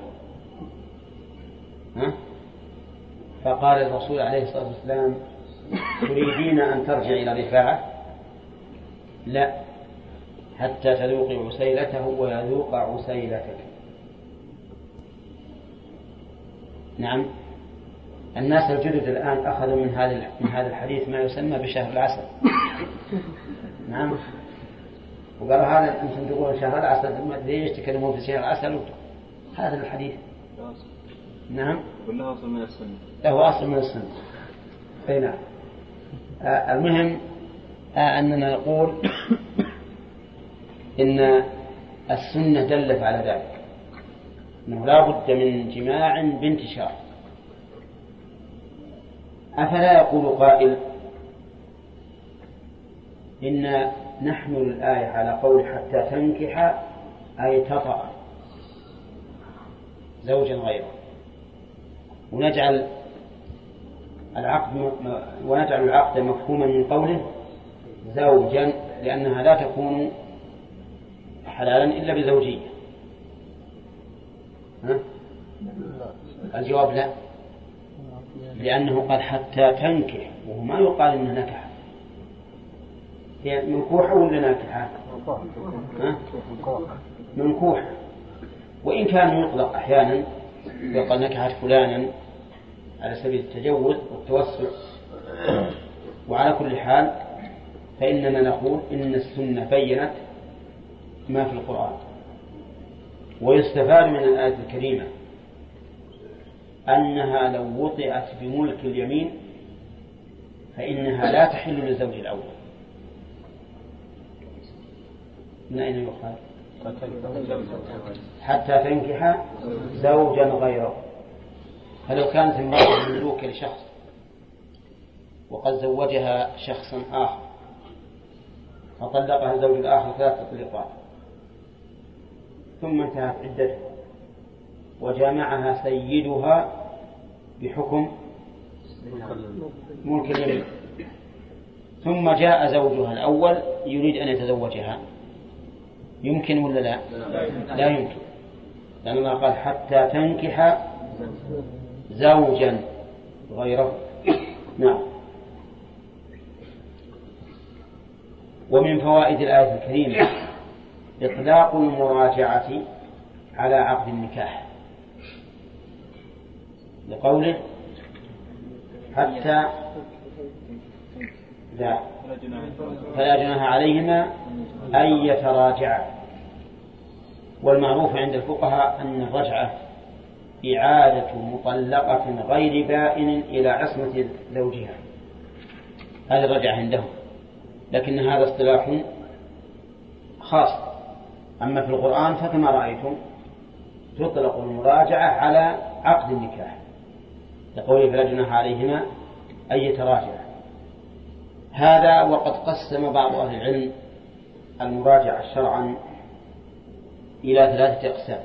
فقال الرسول عليه الصلاة والسلام تريدين أن ترجع إلى رفاعة؟ لا، حتى تذوقي عسيلته ويذوق عسيلتك. نعم، الناس الجدد الآن أخذوا من هذا الحديث ما يسمى بشهر العسل. نعم، وقالوا هذا أنتم تقولون شهر العسل، ليش تكلمون في شهر العسل؟ هذا الحديث نعم له أصل من السنة، له أصل من السنة. أي نعم. المهم أننا نقول إن السنة دلت على ذلك، أنه لا بد من جماع بانتشار. أفلا يقول قائل إن نحمل الآية على قول حتى تنكح أي تطأ زوجا غيره، ونجعل العقد مفهوما من قوله زوجا، لأنها لا تكون حلالا إلا بزوجية. الجواب لا، لأنه قال حتى تنكح، وهو ما يقال إنه نكح. هي منكوحة ولا ناكحة؟ منكوحة، وإن كان يطلق أحيانا يقال نكحت فلانا على سبيل التجوز والتوسع. وعلى كل حال فإننا نقول إن السنة بيّنت ما في القرآن. ويستفاد من الآية الكريمة أنها لو وطئت بملك اليمين فإنها لا تحل للزوج الأول. من أين يقال؟ حتى تنكح زوجا غيره. فلو كانت امرأة مملوكة لشخص وقد زوجها شخصا آخر فطلقها الزوج الآخر 3 تطليقات ثم انتهت عدتها وجامعها سيدها بحكم ملك اليمين، ثم جاء زوجها الأول يريد أن يتزوجها، يمكن ولا لا؟ لا يمكن، لأن الله قال حتى تنكح زوجا غيره. نعم. ومن فوائد الآية الكريمة إطلاق المراجعة على عقد النكاح، لقوله حتى فلا جناح عليهما أن يتراجعا. والمعروف عند الفقهاء أن الرجعة إعادة مطلقة غير بائن إلى عصمة زوجها، هذا الرجعة عندهم، لكن هذا اصطلاح خاص. أما في القرآن فكما رأيتم تطلق المراجعة على عقد النكاح، لقوله فلا جناح عليهما أن يتراجعا. هذا وقد قسم بعض أهل العلم المراجعة شرعا إلى 3 أقسام،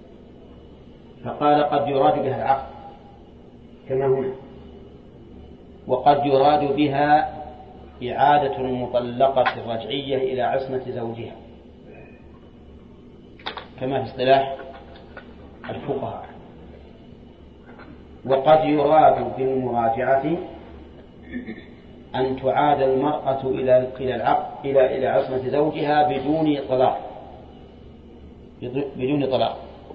فقال قد يراد بها العقد كما هنا، وقد يراد بها إعادة المطلقة الرجعية إلى عصمة زوجها كما في اصطلاح الفقهاء، وقد يراد بالمراجعة أن تعاد المرأة إلى العقد إلى عصمة زوجها بدون طلاق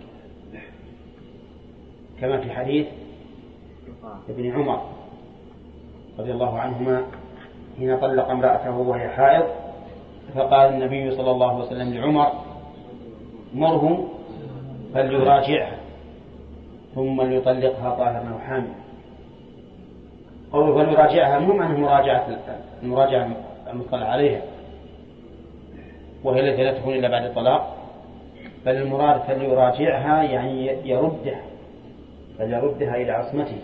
كما في حديث ابن عمر رضي الله عنهما حين طلق امرأته وهي حائض، فقال النبي صلى الله عليه وسلم لعمر مره فليراجعها ثم ليطلقها طاهرا وحاملا. قوله فليراجعها مو معنى المراجعة المطلع عليها وهي التي لا تكون إلا بعد الطلاق، بل المراد فليراجعها يعني يردها إلى عصمته،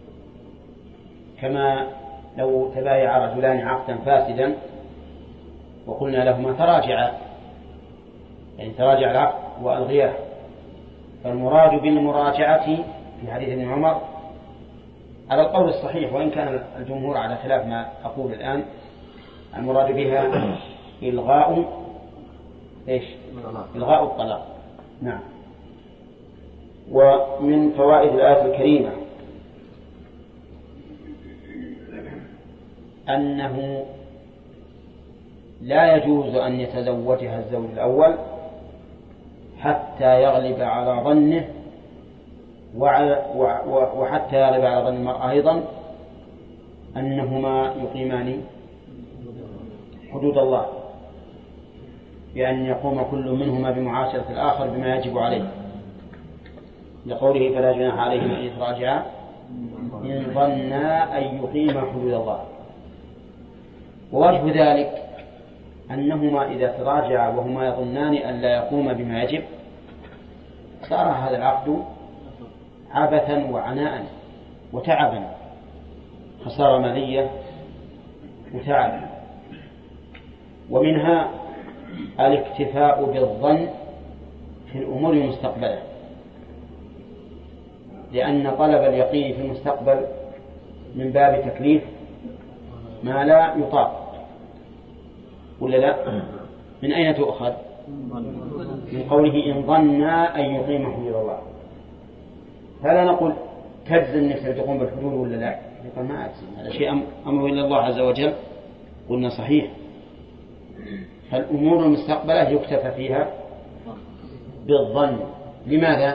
كما لو تبايع رجلان عقدا فاسدا وقلنا لهما تراجعا، يعني تراجع العقد وألغياه، فالمراد بالمراجعة في حديث ابن عمر على القول الصحيح، وإن كان الجمهور على خلاف ما أقول الآن، المراد بها إلغاء الطلاق. نعم. ومن فوائد الآية الكريمة أنه لا يجوز أن يتزوجها الزوج الأول حتى يغلب على ظنه وحتى يغلب على ظن المرأة أيضا أنهما يقيمان حدود الله، بأن يقوم كل منهما بمعاشرة الآخر بما يجب عليه، لقوله فلا جناح عليهما أن يتراجعا إن ظنا أن يقيما حدود الله. ووجه ذلك أنهما إذا تراجعا وهما يظنان أن لا يقوم بما يجب صار هذا العقد عبثا وعناء وتعبا، خسارة مالية وتعب. ومنها الاكتفاء بالظن في الأمور المستقبلة، لأن طلب اليقين في المستقبل من باب تكليف ما لا يطاق، ولا لا؟ من أين تؤخذ؟ من قوله إن ظنا أن يقيم حدود الله. فلا نقول تجزم أنك تقوم بالحدود ولا لا، يقول ما أجزم، هذا شيء أمر إلى الله عز وجل. قلنا صحيح، فالأمور المستقبلة يكتفى فيها بالظن. لماذا؟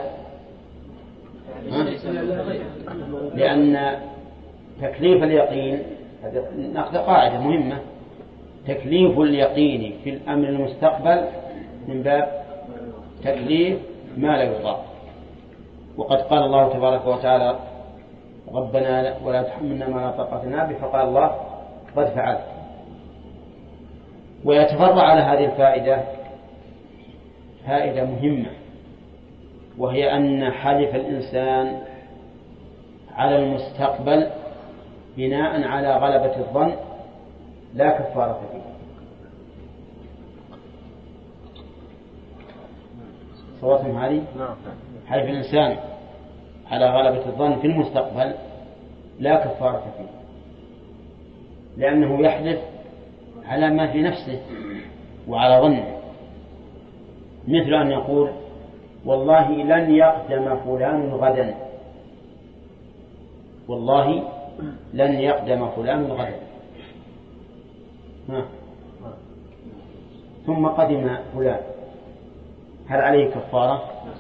لأن تكليف اليقين نأخذ قاعدة مهمة، تكليف اليقين في الأمر المستقبل من باب تكليف ما لا يطاق. وقد قال الله تبارك وتعالى ربنا ولا تحملنا ما لا طاقة لنا به، فقال الله قد فعلت. ويتفرع على هذه الفائدة فائدة مهمة، وهي أن حلف الإنسان على المستقبل بناء على غلبة الظن لا كفارة فيه. صوتهم هذه حلف الإنسان على غلبة الظن في المستقبل لا كفارة فيه، لأنه يحلف على ما في نفسه وعلى ظنه، مثل أن يقول والله لن يقدم فلان غدا، والله لن يقدم فلان غدا، ثم قدم فلان، هل عليه كفارة؟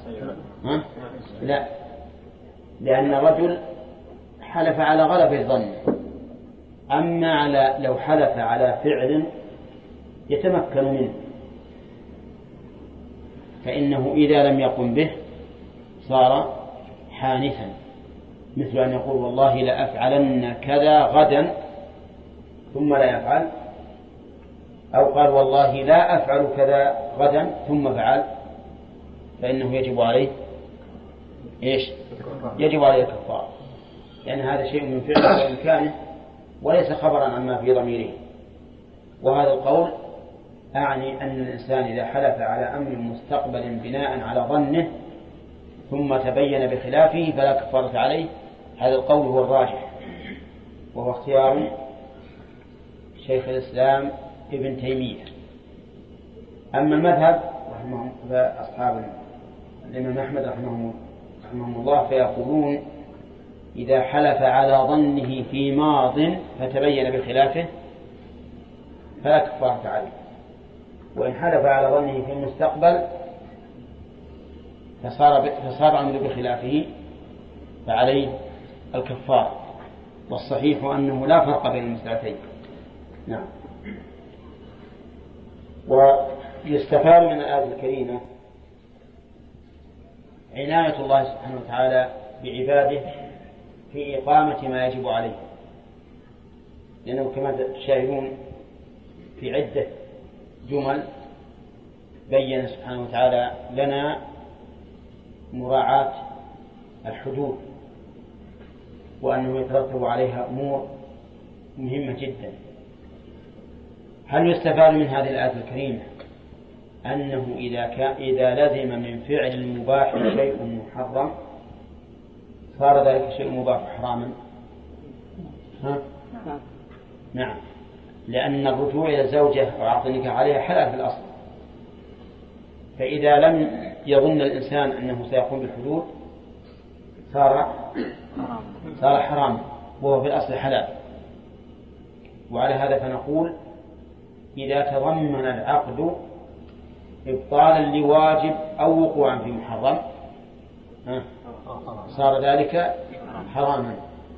لا، لأن الرجل حلف على غلبة الظن. أما لو حلف على فعل يتمكن منه فإنه إذا لم يقم به صار حانثا، مثل أن يقول والله لأفعلن كذا غدا ثم لا يفعل، أو قال والله لا أفعل كذا غدا ثم فعل، فإنه يجب عليه يجب عليه الكفارة، لأن هذا شيء من فعله وإمكانه وليس خبرا عما في ضميره. وهذا القول أعني أن الإنسان إذا حلف على أمر مستقبل بناء على ظنه ثم تبين بخلافه فلا كفارة عليه. هذا القول هو الراجح، وهو اختيار شيخ الإسلام ابن تيمية. أما المذهب رحمه أصحاب الإمام أحمد رحمه الله فيقولون إذا حلف على ظنه في ماض فتبين بخلافه فلا كفارة عليه، وإن حلف على ظنه في المستقبل فصار أمره بخلافه فعليه الكفارة. والصحيح أنه لا فرق بين المسألتين. نعم. ويستفاد من الآية الكريمة عناية الله سبحانه وتعالى بعباده في إقامة ما يجب عليه، لأنه كما تشاهدون في عدة جمل بين سبحانه وتعالى لنا مراعاة الحدود وأنه يترتب عليها أمور مهمة جدا. هل يستفاد من هذه الآية الكريمة أنه إذا لزم من فعل المباح شيء محرم صار ذلك الشيء المباح حراما؟ نعم، لأن الرجوع إلى الزوجة وعقد النكاح عليها حلال في الأصل، فإذا لم يظن الإنسان أنه سيقوم بالحدود صار حرام وهو في الأصل حلال. وعلى هذا فنقول إذا تضمن العقد إبطالا لواجب أو وقوعا في محرم صار ذلك حراما.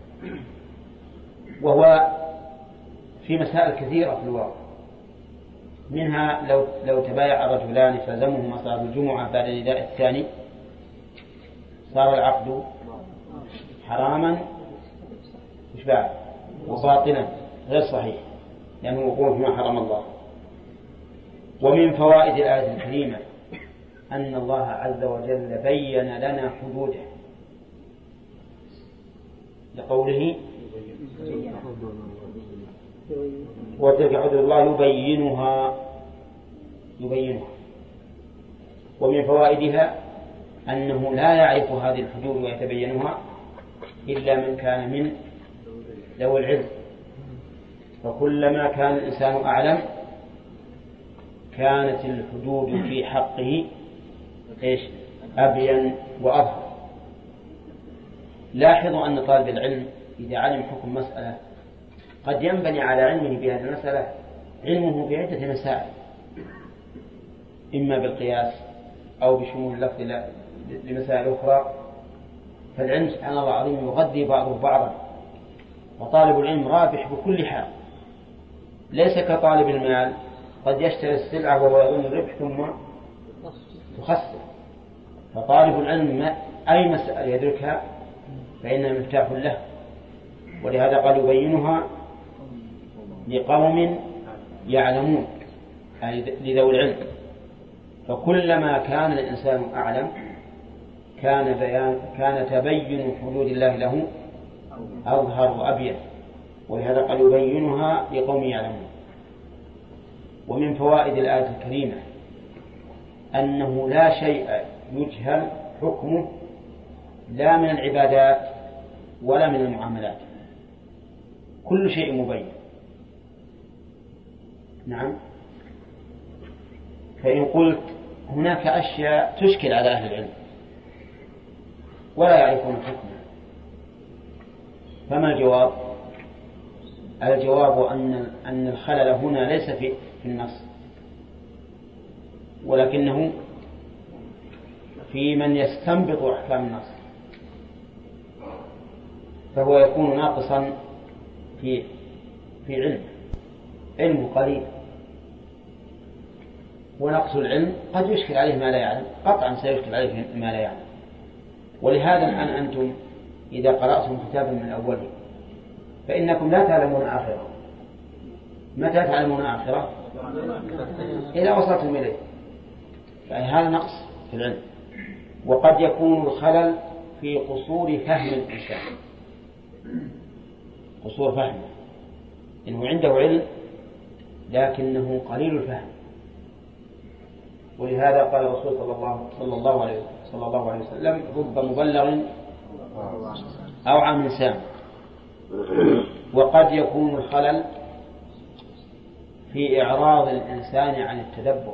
وهو في مسائل كثيرة في الواقع، منها لو تبايع رجلان فلزمهما صلاة الجمعة بعد النداء الثاني صار العقد حراما وباطلا غير صحيح لأنه وقوع فيما حرم الله. ومن فوائد الآية الكريمة أن الله عز وجل بين لنا حدوده لقوله وتلك حدود الله يبينها. ومن فوائدها أنه لا يعرف هذه الحدود ويتبينها إلا من كان من ذوي العلم، فكلما كان الإنسان أعلم كانت الحدود في حقه أبين وأظهر. لاحظوا أن طالب العلم إذا علم حكم مسألة قد ينبني على علمه بهذه المسألة علمه بعدة مسائل، إما بالقياس أو بشمول اللفظ لمسائل أخرى. فالعلم سبحان الله العظيم يغذي بعضه بعضا، وطالب العلم رابح بكل حال، ليس كطالب المال قد يشتري السلعة وهو يظن الربح ثم تخسر. فطالب العلم أي مسألة يدركها فإنها مفتاح له، ولهذا قال يبينها لقوم يعلمون يعني لذوي العلم. فكلما كان الإنسان أعلم كان تبين حدود الله له أظهر وأبين، ولهذا قال يبينها لقوم يعلمون. ومن فوائد الآية الكريمة أنه لا شيء يجهل حكمه لا من العبادات ولا من المعاملات، كل شيء مبين. نعم. فإن قلت هناك أشياء تشكل على أهل العلم ولا يعرفون حكمها فما الجواب؟ الجواب أن الخلل هنا ليس في النص، ولكنه في من يستنبط أحكام النص، فهو يكون ناقصا في علمه قليل. ونقص العلم قد يشكل عليه ما لا يعلم، قطعا سيشكل عليه ما لا يعلم. ولهذا الآن أنتم إذا قرأتم كتابا من أوله فإنكم لا تعلمون آخره. متى تعلمون آخره؟ إذا وصلتم إليه. يعني هذا نقص في العلم. وقد يكون الخلل في قصور فهم الإنسان، قصور فهمه، إنه عنده علم لكنه قليل الفهم. ولهذا قال الرسول صلى الله عليه وسلم: رب مبلغ أوعى من سامع. وقد يكون الخلل في إعراض الإنسان عن التدبر،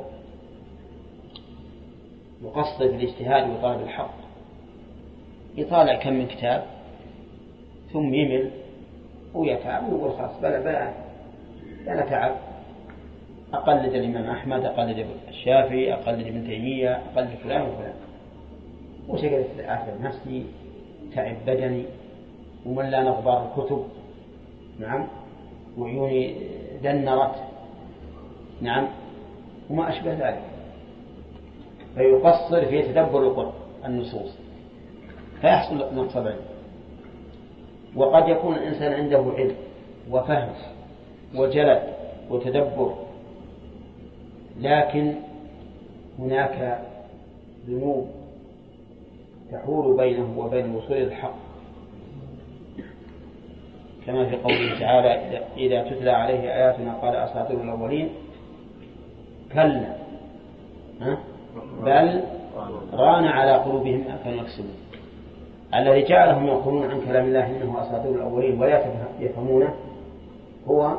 يقصد في الاجتهاد وطلب الحق، يطالع كم من كتاب ثم يمل ويتعب ويقول خلاص بلا أنا تعب، أقلد الإمام أحمد، أقلد الشافعي، أقلد ابن تيمية، أقلد فلان وفلان، وشكلت أعثر نفسي، تعب بدني، ومن لا نغبار الكتب، نعم، وعيوني دنرت، نعم، وما أشبه ذلك. فيقصر في تدبر النصوص فيحصل نقص العلم. وقد يكون الإنسان عنده علم وفهم وجلد وتدبر، لكن هناك ذنوب تحول بينه وبين الوصول إلى الحق، كما في قوله تعالى: إذا تتلى عليه آياتنا قال أساطير الأولين، كلا بل ران على قلوبهم ما كانوا يكسبون. الذي جعلهم يقولون عن كلام الله إنه أساطير الأولين ولا يفهمونه هو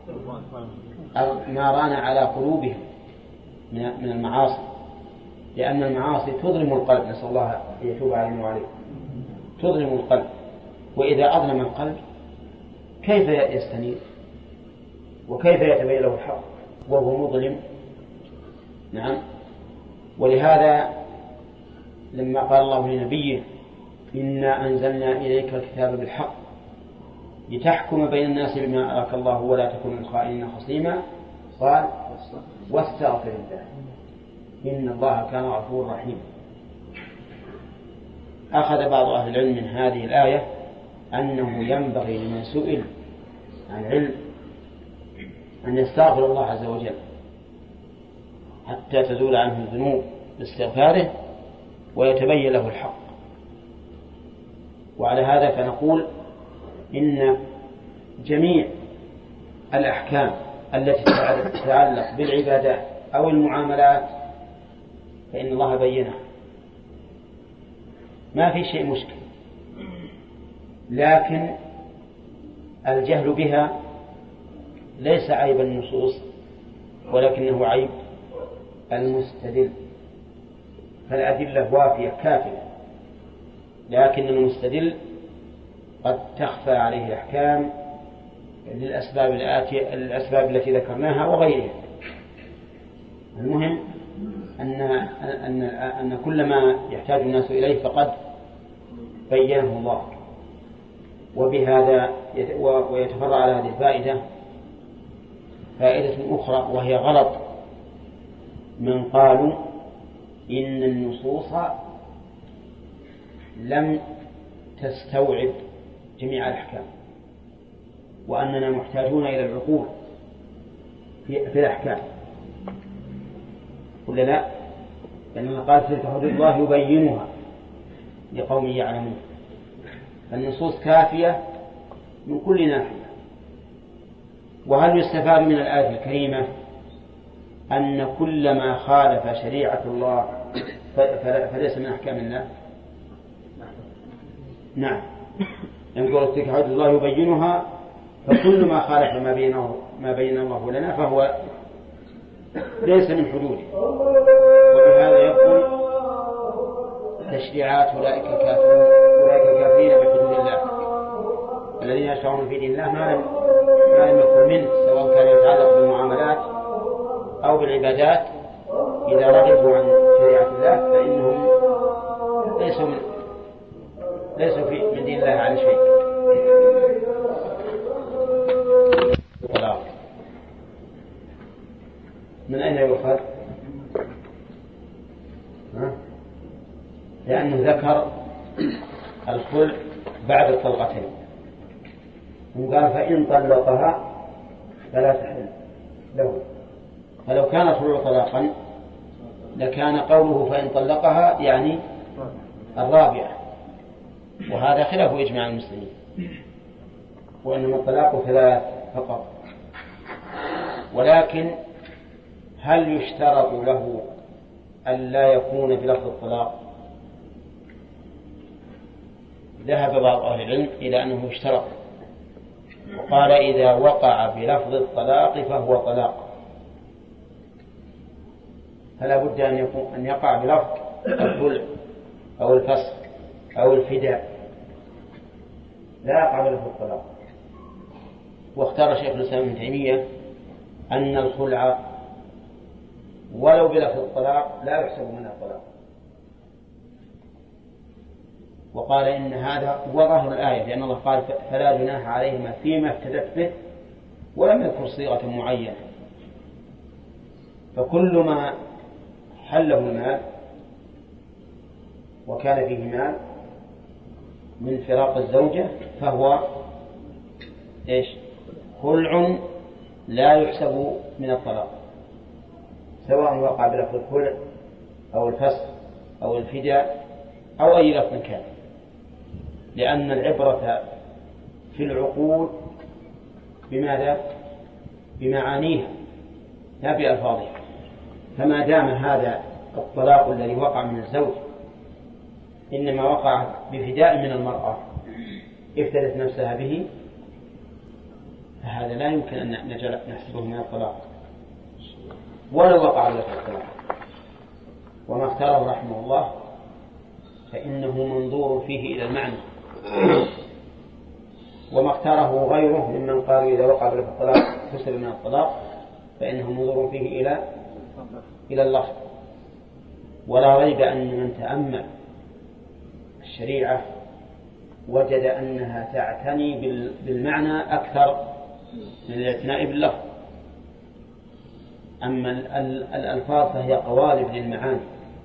ما ران على قلوبهم من المعاصي، لأن المعاصي تظلم القلب، نسأل الله أن يتوب علينا وعليكم، تظلم القلب، وإذا أظلم القلب كيف يستنير وكيف يتبين له الحق وهو مظلم؟ نعم. ولهذا لما قال الله لنبيه: إنا أنزلنا إليك الكتاب بالحق لتحكم بين الناس بما أراك الله ولا تكن للخائنين خصيما، قال: واستغفر الله إن الله كان غفورا رحيما. أخذ بعض أهل العلم من هذه الآية أنه ينبغي لمن سئل عن علم أن يستغفر الله عز وجل حتى تزول عنه الذنوب باستغفاره ويتبين له الحق. وعلى هذا فنقول إن جميع الأحكام التي تتعلق بالعبادات أو المعاملات فإن الله بينها، ما في شيء مشكل، لكن الجهل بها ليس عيب النصوص ولكنه عيب المستدل. فالأدلة وافية كافية، لكن المستدل قد تخفى عليه الأحكام للأسباب التي ذكرناها وغيرها. المهم أن كل ما يحتاج الناس إليه فقد بينه الله. وبهذا ويتفرع على هذه الفائدة فائدة أخرى، وهي غلط من قالوا إن النصوص لم تستوعب جميع الأحكام وأننا محتاجون إلى العقول في الأحكام. قلنا لا، لأننا قال: تلك حدود الله يبينها لقوم يعلمون. النصوص كافية من كل ناحية. وهل يستفاد من الآية الكريمة أن كل ما خالف شريعة الله فليس من أحكام الله؟ نعم، يقول: تلك حدود الله يبينها، فكل ما خالف ما بين الله لنا فهو ليس من حدوده. وبهذا يقول تشريعات أولئك الكافرين بحدود الله، الذين يشرعون في دين الله ما لم يكن منه، سواء كان يتعلق بالمعاملات أو بالعبادات. إذا رغبوا عن شريعة الله فإنهم ليسوا من دين الله على شيء. من أين يؤخذ؟ لأنه ذكر الخلع بعد الطلقتين، وقال: فإن طلقها فلا تحل له. فلو كان الخلع طلاقا لكان قوله فإن طلقها يعني الرابعة، وهذا خلاف إجماع المسلمين، وإنما الطلاق 3 فقط. ولكن هل يشترط له أن لا يكون بلفظ الطلاق؟ ذهب بعض أهل العلم إلى أنه يشترط، وقال إذا وقع بلفظ الطلاق فهو طلاق، فلا بد أن يقع بلفظ الخلع أو الفسخ أو الفداء، لا يقع بلفظ الطلاق. واختار شيخ الإسلام ابن تيمية أن الخلع ولو بلفظ الطلاق لا يحسب منه الطلاق، وقال إن هذا وظاهر الآية، لأن الله قال فلا جناح عليهما فيما افتدت به، ولم يذكر صيغة معينة. فكل ما حله المال وكان فيه مال من فراق الزوجة فهو إيش؟ خلع لا يحسب من الطلاق، سواء وقع بلفظ الخلع أو الفسخ أو الفداء أو أي لفظ كان، لأن العبرة في العقود بماذا؟ بمعانيها لا بألفاظها. فما دام هذا الطلاق الذي وقع من الزوج إنما وقع بفداء من المرأة افتدت نفسها به، فهذا لا يمكن أن نحسبه من الطلاق ولو وقع له الطلاق. وما اختاره رحمه الله فإنه منظور فيه إلى المعنى، وما اختاره غيره ممن قالوا إذا وقع له الطلاق حسب من الطلاق فإنه منظور فيه إلى اللفظ. ولا ريب أن من تأمل الشريعة وجد أنها تعتني بالمعنى أكثر من الاعتناء باللفظ. أما الألفاظ فهي قوالب للمعاني،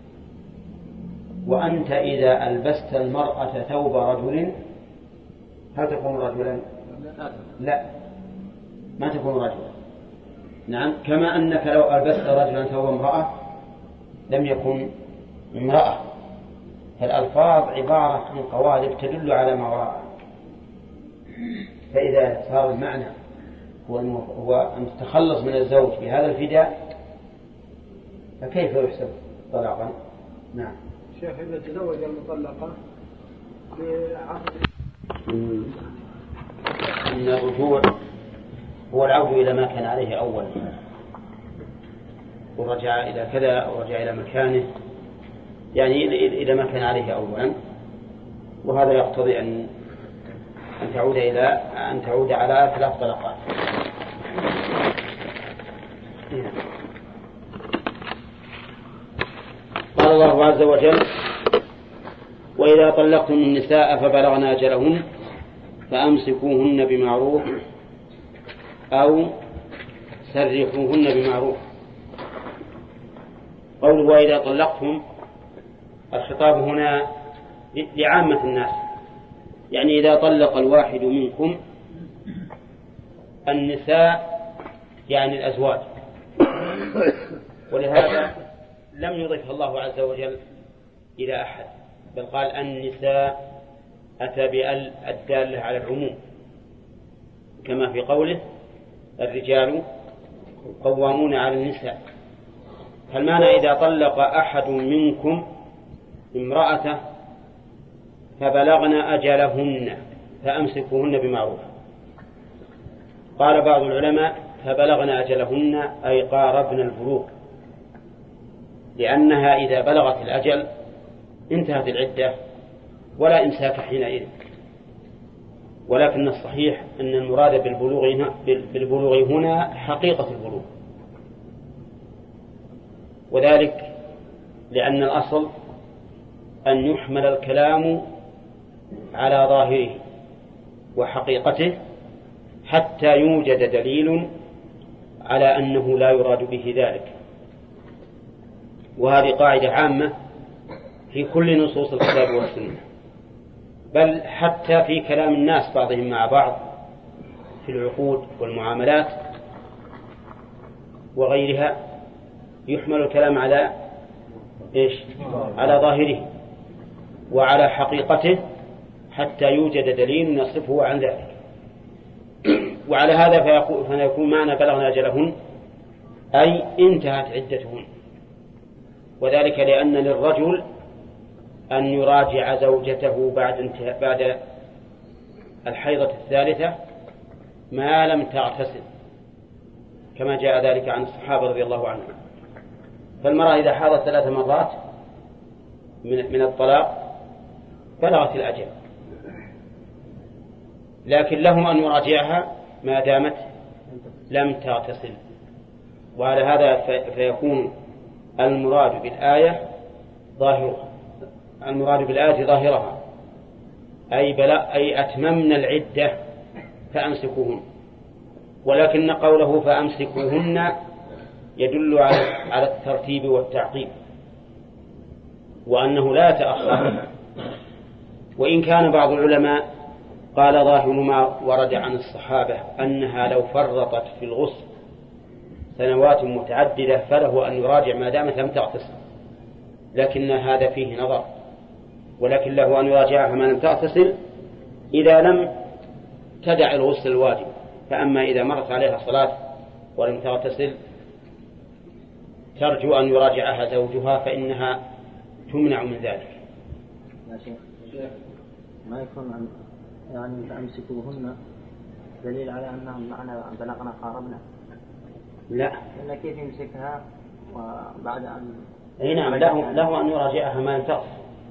وأنت إذا ألبست المرأة ثوب رجل هل تكون رجلا؟ لا، ما تكون رجلا. نعم، كما أنك لو ألبست رجلا ثوب امرأة لم يكن امرأة. فالألفاظ عبارة عن قوالب تدل على ما وراءها. فإذا صار المعنى هو أن تتخلص من الزوج بهذا الفداء فكيف يحسب طلاقا؟ نعم. شيخ إذا تزوج المطلقة بعقد أن الرجوع هو العود إلى ما كان عليه أولا، ورجع إلى كذا أو رجع إلى مكانه، يعني إلى ما كان عليه أولا، وهذا يقتضي أن تعود على 3 طلقات. قال الله عز وجل: وإذا طلقتم النساء فبلغن أجلهن فأمسكوهن بمعروف أو سرحوهن بمعروف. قوله وإذا طلقتم، الخطاب هنا لعامة الناس، يعني إذا طلق الواحد منكم النساء يعني الأزواج، ولهذا لم يضف الله عز وجل إلى أحد، بل قال النساء، أتى بأل الدالة على العموم، كما في قوله الرجال قوامون على النساء. فالمعنى إذا طلق أحد منكم امرأته فبلغن أجلهن فأمسكوهن بمعروف. قال بعض العلماء فبلغن أجلهن أي قاربن البلوغ، لأنها إذا بلغت الأجل انتهت العدة ولا إمساك حينئذ. ولكن الصحيح أن المراد بالبلوغ هنا حقيقة البلوغ، وذلك لأن الأصل أن يحمل الكلام على ظاهره وحقيقته حتى يوجد دليل على أنه لا يراد به ذلك. وهذه قاعدة عامة في كل نصوص الكتاب والسنة، بل حتى في كلام الناس بعضهم مع بعض في العقود والمعاملات وغيرها يحمل الكلام على إيش؟ على ظاهره وعلى حقيقته حتى يوجد دليل يصرفه عن ذلك. وعلى هذا فيكون معنى بلغنا أجلهن أي انتهت عدتهن، وذلك لأن للرجل أن يراجع زوجته بعد الحيضة الثالثة ما لم تغتسل، كما جاء ذلك عن الصحابة رضي الله عنهم. فالمرأة إذا حاضت 3 مرات من الطلاق بلغت الأجل، لكن له أن يراجعها ما دامت لم تغتسل. وعلى هذا فيكون المراد بالآية ظاهرها أي أتممن العدة فأمسكوهن، ولكن قوله فأمسكوهن يدل على الترتيب والتعقيب، وأنه لا يتأخر. وإن كان بعض العلماء قال ظاهر ما ورد عن الصحابة أنها لو فرطت في الغسل سنوات متعددة فله أن يراجع ما دامت لم تغتسل، لكن هذا فيه نظر، ولكن له أن يراجعها ما لم تغتسل إذا لم تدع الغسل الواجب. فأما إذا مرت عليها صلاة ولم تغتسل ترجو أن يراجعها زوجها فإنها تمنع من ذلك. ما يكون يعني فأمسكوهن دليل على أنهم معنا بلغنا قاربنا؟ لا، إلا كيف يمسكها وبعد أن نعم له أن يراجعها ما ينتقص،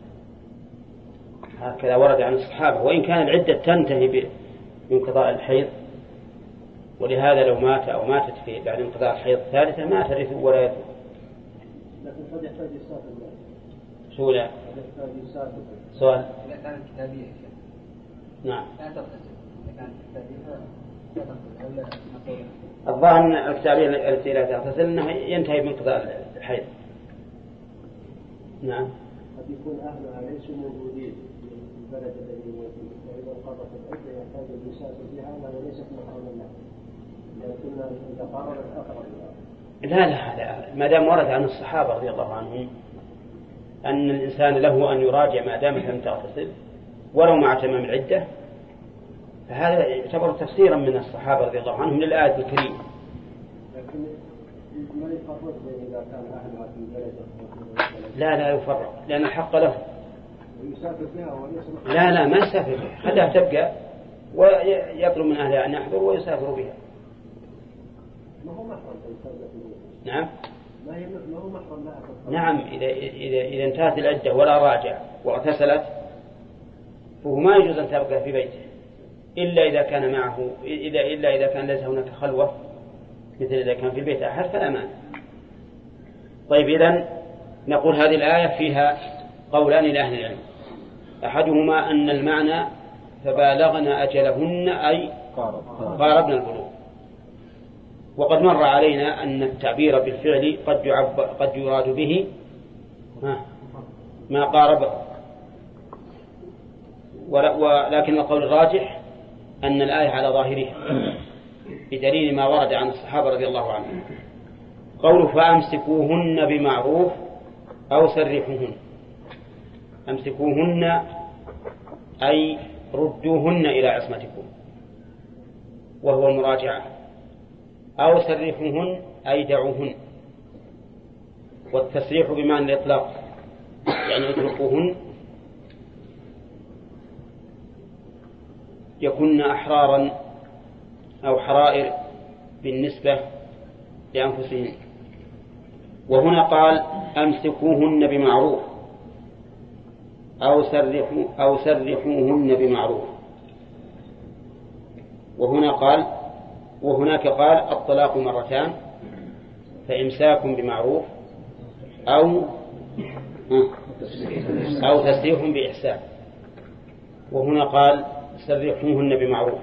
هكذا ورد عن الصحابة. وإن كان العدة تنتهي بانقضاء الحيض، ولهذا لو مات أو ماتت في بعد انقضاء الحيض الثالثة ما ترث ولا يرث. لكن قد يحتاج يسافر. سؤال سؤال إذا كانت كتابية نعم لا تغتسل، إذا كانت كتابية لا تغتسل. الظاهر أن الكتابية التي لا تغتسل أنها ينتهي بانقضاء الحيض. نعم. قد يكون أهلها ليسوا موجودين في البلد الذي موجود، وإذا انقضت العدة يحتاج يسافر بها وهي ليست محرما له، لكن إذا قررت أقرب. لا هذا ما دام ورد عن الصحابة رضي الله عنهم أن الإنسان له أن يراجع ما دامت لم تغتسل ولو مع تمام العدة، فهذا يعتبر تفسيرا من الصحابة رضي الله عنهم للآية الكريمة. لكن ما يفرق إذا كان أهلها في البلد؟ لا يفرق، لأن الحق له. ويسافر بها وليس لا ما يسافر بها، خلها تبقى ويطلب من أهلها أن يحضر ويسافر بها. ما هو محرم. نعم. ما هو محرم لها. نعم، إذا انتهت العدة ولا راجع واغتسلت فهو ما يجوز أن تبقى في بيته إلا إذا كان معه إلا إذا كان ليس هناك خلوة، مثل إذا كان في البيت أحد فلا مانع. طيب، إذن نقول هذه الآية فيها قولان لأهل العلم، أحدهما أن المعنى فبالغنا أجلهن أي قاربنا البلوغ، وقد مر علينا أن التعبير بالفعل قد يراد به ما قاربه، ولكن القول الراجح أن الآية على ظاهرها بدليل ما ورد عن الصحابة رضي الله عنهم. قوله فأمسكوهن بمعروف أو سرحوهن، أمسكوهن أي ردوهن إلى عصمتكم وهو المراجعة، أو سرحوهن أي دعوهن، والتسريح بمعنى الإطلاق يعني اتركوهن يكون أحرارا أو حرائر بالنسبة لأنفسهم. وهنا قال أمسكوهن بمعروف أو سرحوهن بمعروف، وهناك قال الطلاق مرتان، فإمساك بمعروف أو تسريح بإحسان، وهنا قال سرحوهن بمعروف.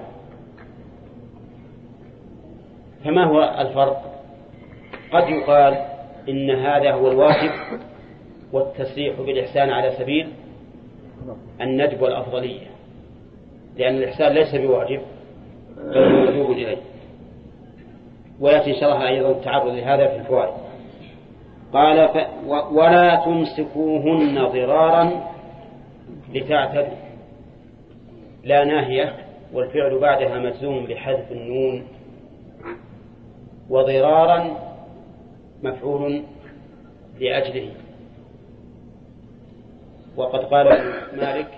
فما هو الفرق؟ قد يقال إن هذا هو الواجب والتسريح بالإحسان على سبيل الندب والأفضلية، لأن الإحسان ليس بواجب بل مندوب إليه، ويأتي شرح أيضا التعرض لهذا في الفوائد. قال ولا تمسكوهن ضرارا لتعتدوا، لا ناهية، والفعل بعدها مجزوم بحذف النون. وضرارا مفعول لأجله. وقد قال مالك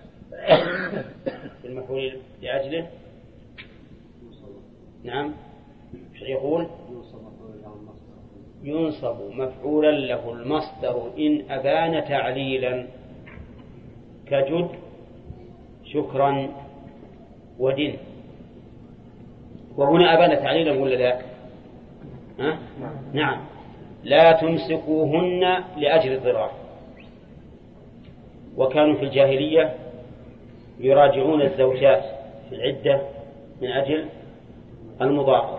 في المفعول لأجله، نعم، يقول ينصب مفعولا له المصدر إن أبان تعليلا كجد شكرا ودين. وهنا أبان تعليلا ولا لا؟ نعم. لا تمسكوهن لأجل الضرار. وكانوا في الجاهلية يراجعون الزوجات في العدة من أجل المضاعف،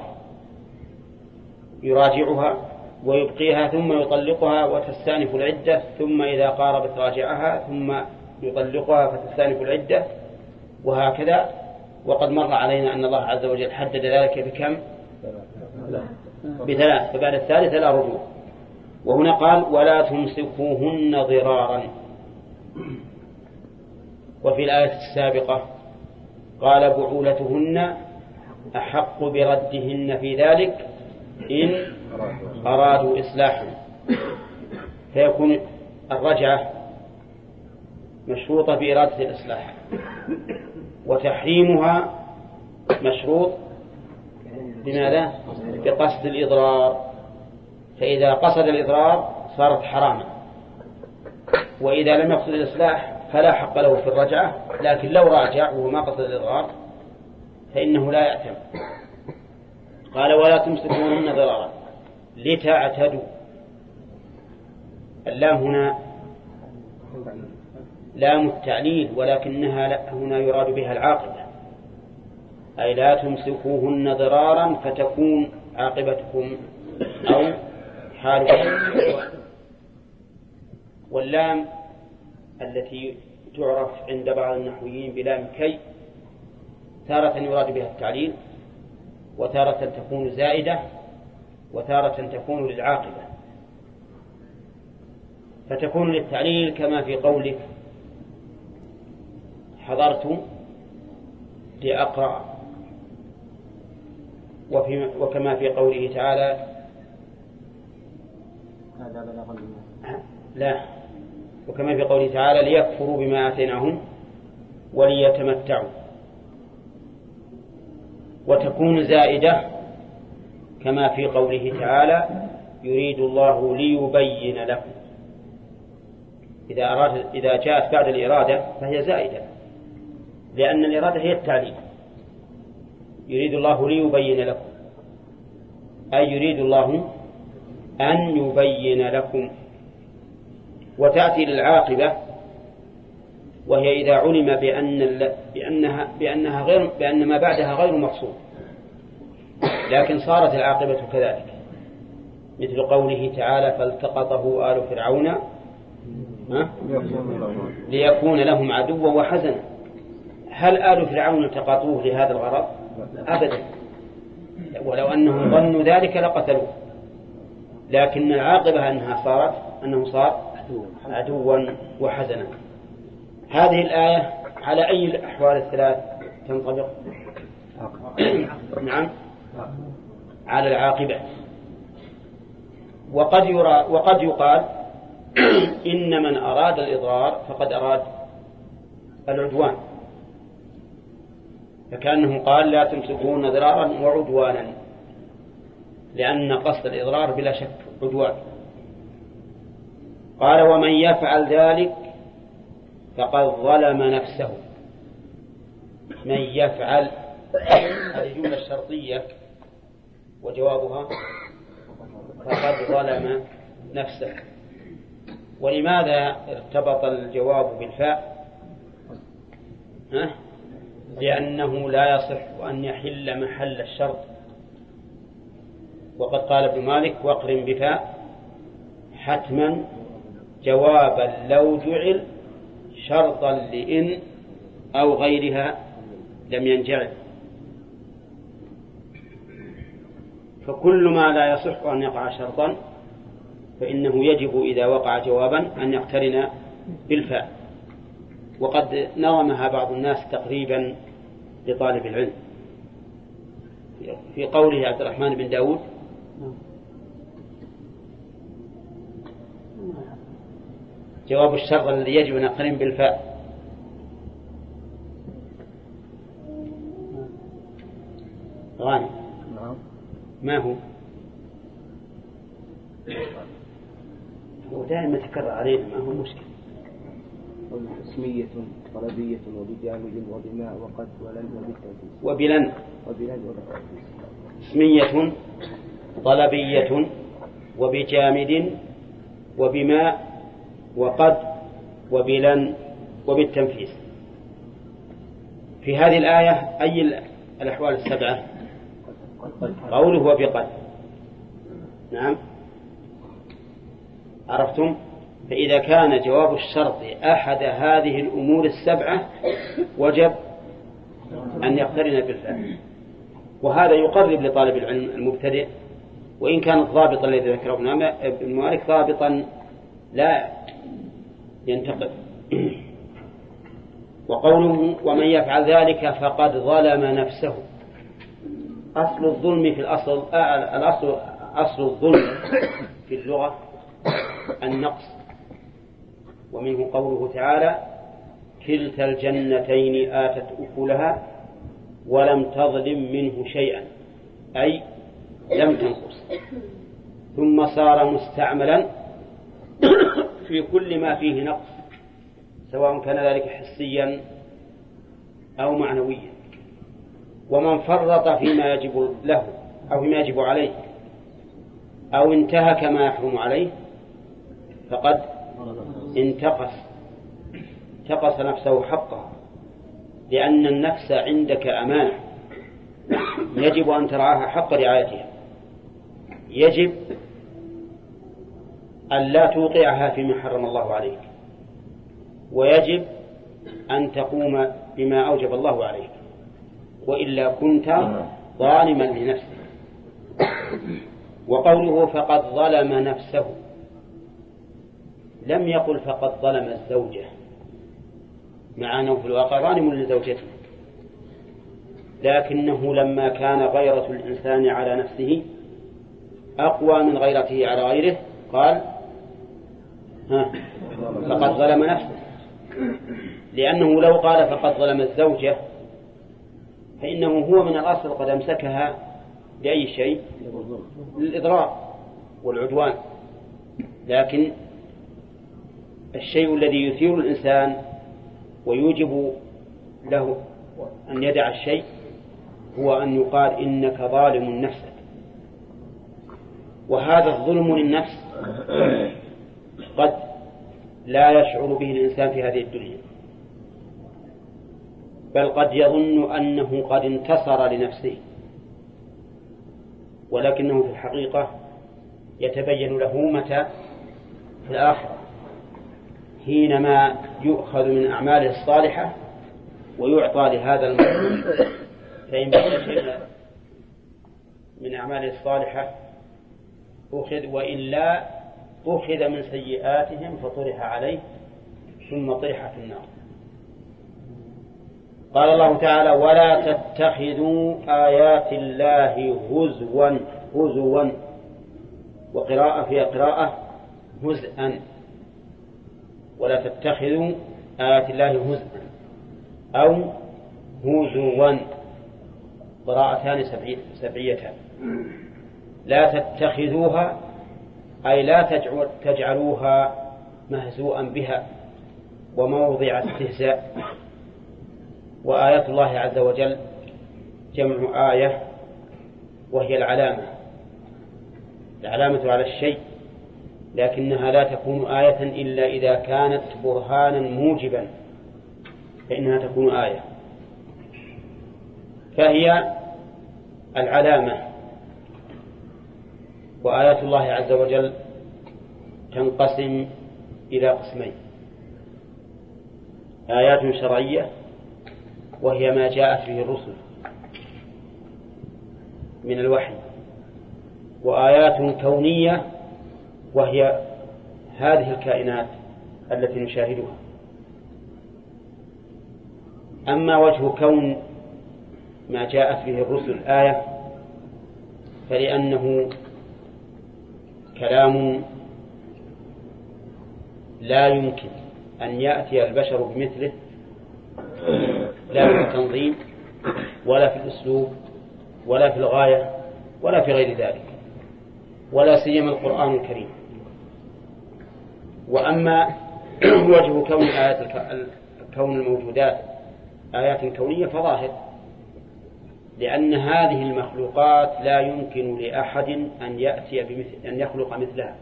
يراجعها ويبقيها ثم يطلقها وتستأنف العدة، ثم إذا قاربت راجعها ثم يطلقها فتستأنف العدة، وهكذا. وقد مر علينا أن الله عز وجل حدد ذلك بكم؟ ب3، فبعد الثالثة لا رجوع. وهنا قال ولا تمسكوهن ضرارا. وفي الآية السابقة قال بعولتهن أحق بردهن في ذلك إن أرادوا إصلاحا، فيكون الرجعة مشروطة بإرادة الإصلاح، وتحريمها مشروط بماذا؟ بقصد الإضرار. فإذا قصد الإضرار صارت حراما، وإذا لم يقصد الإصلاح فلا حق له في الرجعة. لكن لو راجع وهو ما قصد الإضرار فإنه لا يأثم. قال ولا تمسكوهن ضرارا لتعتدوا. اللام هنا لام التعليل، ولكنها هنا يراد بها العاقبة، أي لا تمسكوهن ضرارا فتكون عاقبتكم أو حالكم. واللام التي تعرف عند بعض النحويين بلام كي تارة يراد بها التعليل، وتارة تكون زائدة، وتارة تكون للعاقبة. فتكون للتعليل كما في قولك حضرت لأقرأ، وكما في قوله تعالى لا، وكما في قوله تعالى ليكفروا بما آتيناهم وليتمتعوا. وتكون زائدة كما في قوله تعالى يريد الله ليبين لكم. إذا جاءت بعد الإرادة فهي زائدة، لأن الإرادة هي التعليل. يريد الله ليبين لكم، أي يريد الله أن يبين لكم. وتأتي للعاقبة، وهي إذا علم بأن ما بعدها غير مقصود، لكن صارت العاقبة كذلك، مثل قوله تعالى فالتقطه آل فرعون ليكون لهم عدوا وحزنا. هل آل فرعون التقطوه لهذا الغرض؟ أبدا، ولو أنهم ظنوا ذلك لقتلوه، لكن العاقبة أنه صار عدوا وحزنا. هذه الآية على أي الأحوال الثلاث تنطبق؟ نعم، على العاقبة. وقد يقال إن من أراد الإضرار فقد أراد العدوان، فكأنه قال لا تمسكون ضرارا وعدوانا، لأن قصد الإضرار بلا شك عدوان. قال ومن يفعل ذلك فقد ظلم نفسه. من يفعل هذه جملة شرطية، وجوابها فقد ظلم نفسه. ولماذا ارتبط الجواب بالفاء؟ لأنه لا يصح أن يحل محل الشرط. وقد قال ابن مالك واقرن بفاء حتما جوابا لو جعل شرطا لإن أو غيرها لم ينجعل. فكل ما لا يصح أن يقع شرطا فإنه يجب إذا وقع جوابا أن يقترن بالفاء. وقد نظمها بعض الناس تقريبا لطالب العلم في قوله عبد الرحمن بن داود: جواب الشرط الذي يجب أن نقرن بالفاء. غانم ما هو؟ هو دائما تكرر علينا، ما هو المشكلة. اسمية طلبية وبجامد وبماء وقد ولن وبالتنفيذ وبلن. اسمية طلبية وبجامد وبماء وقد وبلن وبالتنفيذ. في هذه الآية أي الأحوال السبعة؟ قوله وبقد. نعم، عرفتم؟ فإذا كان جواب الشرط أحد هذه الأمور السبعة وجب أن يقترن بالفاء، وهذا يقرب لطالب العلم المبتدئ، وإن كان الضابط الذي ذكره ابن مالك ضابطا لا ينتقد. وقوله ومن يفعل ذلك فقد ظلم نفسه. أصل الظلم في أصل الظلم في اللغة النقص، ومنه قوله تعالى: كلتا الجنتين آتت أكلها ولم تظلم منه شيئا، أي لم تنقص. ثم صار مستعملا في كل ما فيه نقص، سواء كان ذلك حسيا أو معنويا. ومن فرط فيما يجب له أو فيما يجب عليه أو انتهك ما يحرم عليه فقد انتقص نفسه حقها، لأن النفس عندك أمانة يجب أن ترعاها حق رعايتها. يجب أن لا توقعها فيما حرم الله عليك، ويجب أن تقوم بما أوجب الله عليك، وإلا كنت ظالما لنفسك. وقوله فقد ظلم نفسه لم يقل فقد ظلم الزوجة، مع أنه في الواقع ظالم لزوجته، لكنه لما كان غيرة الإنسان على نفسه أقوى من غيرته على غيره قال فقد ظلم نفسه، لأنه لو قال فقد ظلم الزوجة فإنه هو من الأصل قد أمسكها بأي شيء؟ للإضرار والعدوان. لكن الشيء الذي يثير الإنسان ويوجب له أن يدع الشيء هو أن يقال إنك ظالم نفسك. وهذا الظلم للنفس قد لا يشعر به الإنسان في هذه الدنيا، بل قد يظن أنه قد انتصر لنفسه، ولكنه في الحقيقة يتبين له متى؟ في الآخرة، حينما يؤخذ من أعماله الصالحة ويعطى لهذا المؤمن، فإن بقي شيء من أعماله الصالحة أخذ، وإلا أخذ من سيئاتهم فطرح عليه ثم طرح في النار. قال الله تعالى: ولا تتخذوا آيات الله هزوا، وقراءة فيها قراءة هزءا، ولا تتخذوا آيات الله هزءا أو هزوا، قراءتان سبعيتان. لا تتخذوها أي لا تجعلوها مهزوءا بها وموضع استهزاء. وآيات الله عز وجل جمع آية، وهي العلامة على الشيء، لكنها لا تكون آية إلا إذا كانت برهانا موجبا فإنها تكون آية. فهي العلامة. وآيات الله عز وجل تنقسم إلى قسمين: آيات شرعية وهي ما جاءت به الرسل من الوحي، وآيات كونية وهي هذه الكائنات التي نشاهدها. أما وجه كون ما جاءت به الرسل آية فلأنه كلام لا يمكن أن يأتي البشر بمثله، لا في التنظيم ولا في الأسلوب ولا في الغاية ولا في غير ذلك، ولا سيما القرآن الكريم. وأما وجه كون آيات كون الموجودات آيات كونية فظاهر، لأن هذه المخلوقات لا يمكن لأحد أن يأتي أن يخلق مثلها.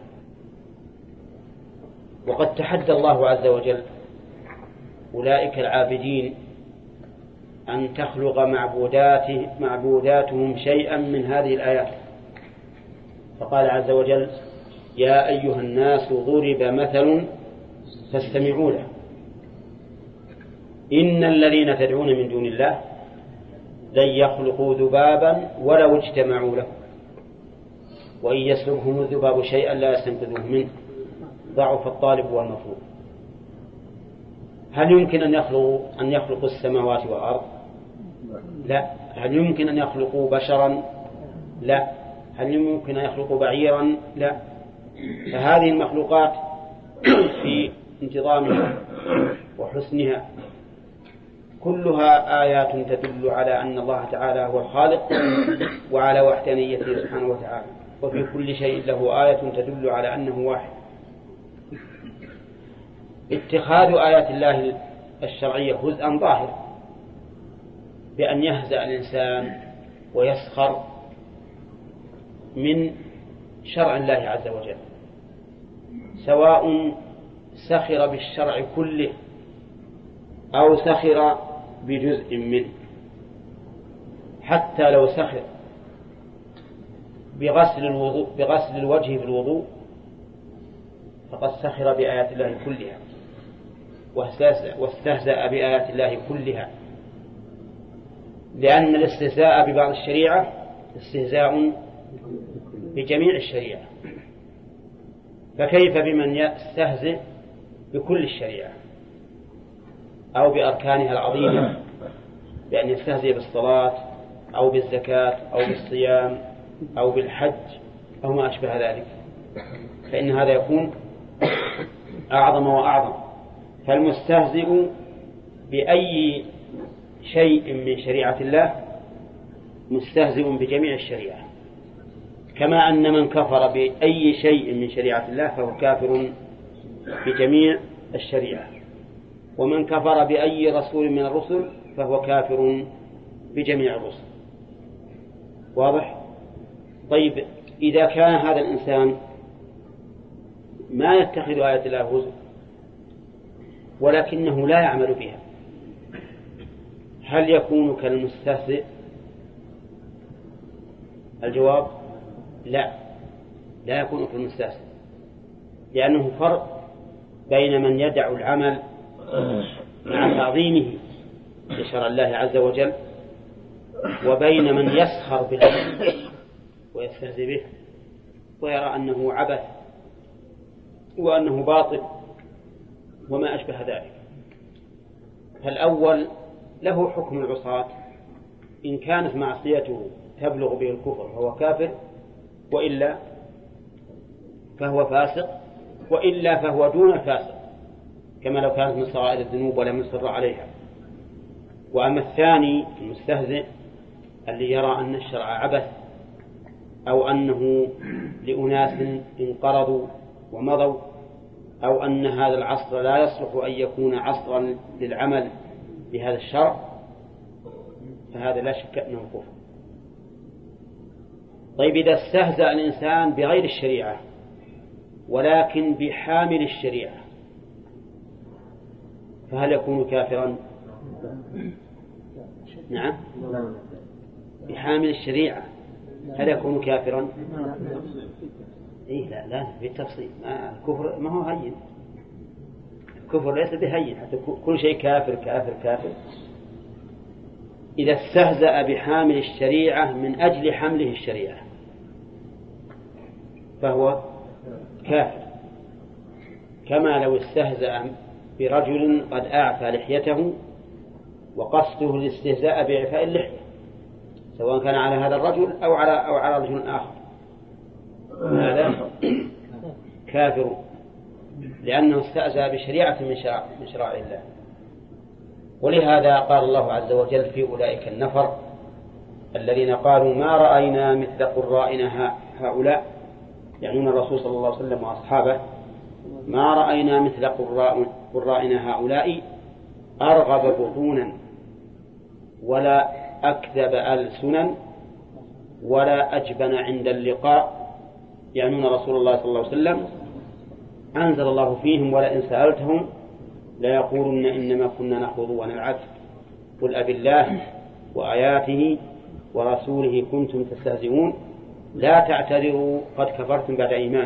وقد تحدى الله عز وجل أولئك العابدين أن تخلق معبوداتهم شيئا من هذه الآيات، فقال عز وجل: يا أيها الناس ضرب مثل فاستمعوا له إن الذين تدعون من دون الله لن يخلقوا ذبابا ولو اجتمعوا له وإن يسلبهم الذباب شيئا لا يستنقذوه منه ضعف الطالب والمطلوب. هل يمكن أن يخلقوا السماوات والأرض؟ لا. هل يمكن أن يخلقوا بشرا؟ لا. هل يمكن أن يخلقوا بعيرا؟ لا. فهذه المخلوقات في انتظامها وحسنها كلها آيات تدل على أن الله تعالى هو الخالق وعلى وحدانيته سبحانه وتعالى، وفي كل شيء له آية تدل على أنه واحد. اتخاذ آيات الله الشرعية هزءا ظاهر بأن يهزأ الإنسان ويسخر من شرع الله عز وجل، سواء سخر بالشرع كله أو سخر بجزء منه. حتى لو سخر بغسل الوجه في الوضوء فقد سخر بآيات الله كلها واستهزأ بآيات الله كلها، لأن الاستهزاء ببعض الشريعة استهزاء بجميع الشريعة، فكيف بمن يستهزئ بكل الشريعة أو بأركانها العظيمة، بأن يستهزئ بالصلاة أو بالزكاة أو بالصيام أو بالحج أو ما أشبه ذلك، فإن هذا يكون أعظم وأعظم. فالمستهزئ بأي شيء من شريعة الله مستهزئ بجميع الشريعة، كما أن من كفر بأي شيء من شريعة الله فهو كافر بجميع الشريعة، ومن كفر بأي رسول من الرسل فهو كافر بجميع الرسل. واضح؟ طيب، إذا كان هذا الإنسان ما يتخذ آيات الله هزوا ولكنه لا يعمل بها، هل يكون كالمستهزئ؟ الجواب: لا يكون كالمستهزئ، لأنه فرق بين من يدع العمل مع تعظيمه لشرع الله عز وجل وبين من يسخر بالعمل ويستهزئ به ويرى أنه عبث وأنه باطل وما أشبه ذلك. فالأول له حكم العصاة، إن كانت معصيته تبلغ به الكفر فهو كافر، وإلا فهو فاسق، وإلا فهو دون الفاسق كما لو كانت من صغائر الذنوب ولم يصر عليها. وأما الثاني المستهزئ الذي يرى أن الشرع عبث أو أنه لأناس انقرضوا ومضوا أو أن هذا العصر لا يصلح أن يكون عصرا للعمل بهذا الشرع، فهذا لا شك أنه كفر. طيب، إذا استهزأ الإنسان بغير الشريعة ولكن بحامل الشريعة فهل يكون كافرا؟ نعم، بحامل الشريعة هل يكون كافرا؟ إيه، لا بالتفصيل. الكفر ما هو هين، الكفر ليس بهين، حتى كل شيء كافر كافر كافر. إذا استهزأ بحامل الشريعة من أجل حمله الشريعة فهو كافر، كما لو استهزأ برجل قد أعفى لحيته وقصده الاستهزاء بإعفاء اللحية، سواء كان على هذا الرجل أو على رجل آخر، هذا كافر، لأنه استأذى بشريعة من شرائع الله. ولهذا قال الله عز وجل في أولئك النفر الذين قالوا ما رأينا مثل قرائنا هؤلاء، يعنون الرسول صلى الله عليه وسلم وأصحابه، ما رأينا مثل قرائنا هؤلاء أرغب بطونا ولا أكذب ألسنا ولا أجبن عند اللقاء، يعنون رسول الله صلى الله عليه وسلم. أنزل الله فيهم ولئن سألتهم ليقولن إنما كنا نخوض ونلعب قل أب الله وآياته ورسوله كنتم تستهزئون لا تعتذروا قد كفرتم بعد إيمان.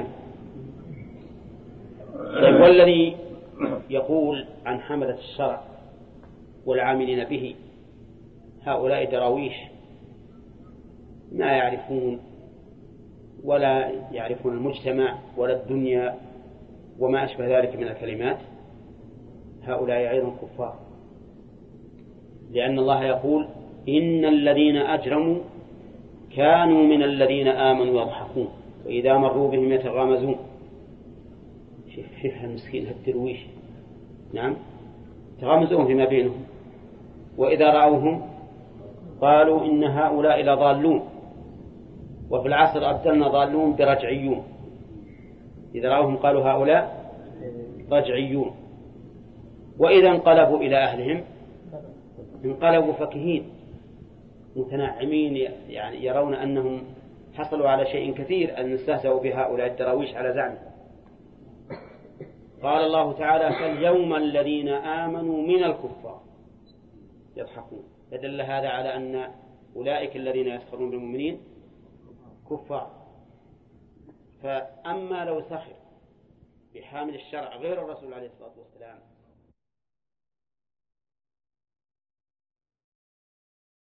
والذي يقول عن حملة الشرع والعاملين به هؤلاء دراويش ما يعرفون ولا يعرفون المجتمع ولا الدنيا وما أشبه ذلك من الكلمات، هؤلاء أيضا كفار، لأن الله يقول إن الذين أجرموا كانوا من الذين آمنوا يضحكون وإذا مروا بهم يتغامزون. شوف المسكين هالدرويش، نعم، تغامزون فيما بينهم، وإذا رأوهم قالوا إن هؤلاء لضالون، وفي العصر أبدلنا ضالون برجعيون، إذا رأوهم قالوا هؤلاء رجعيون، وإذا انقلبوا إلى أهلهم انقلبوا فكهين متنعمين، يعني يرون أنهم حصلوا على شيء كثير أن استهزأوا بهؤلاء الدراويش على زعمه. قال الله تعالى فاليوم الذين آمنوا من الكفار يضحكون، فدل هذا على أن أولئك الذين يسخرون بالمؤمنين كفار. فأما لو سخر بحامل الشرع غير الرسول عليه الصلاة والسلام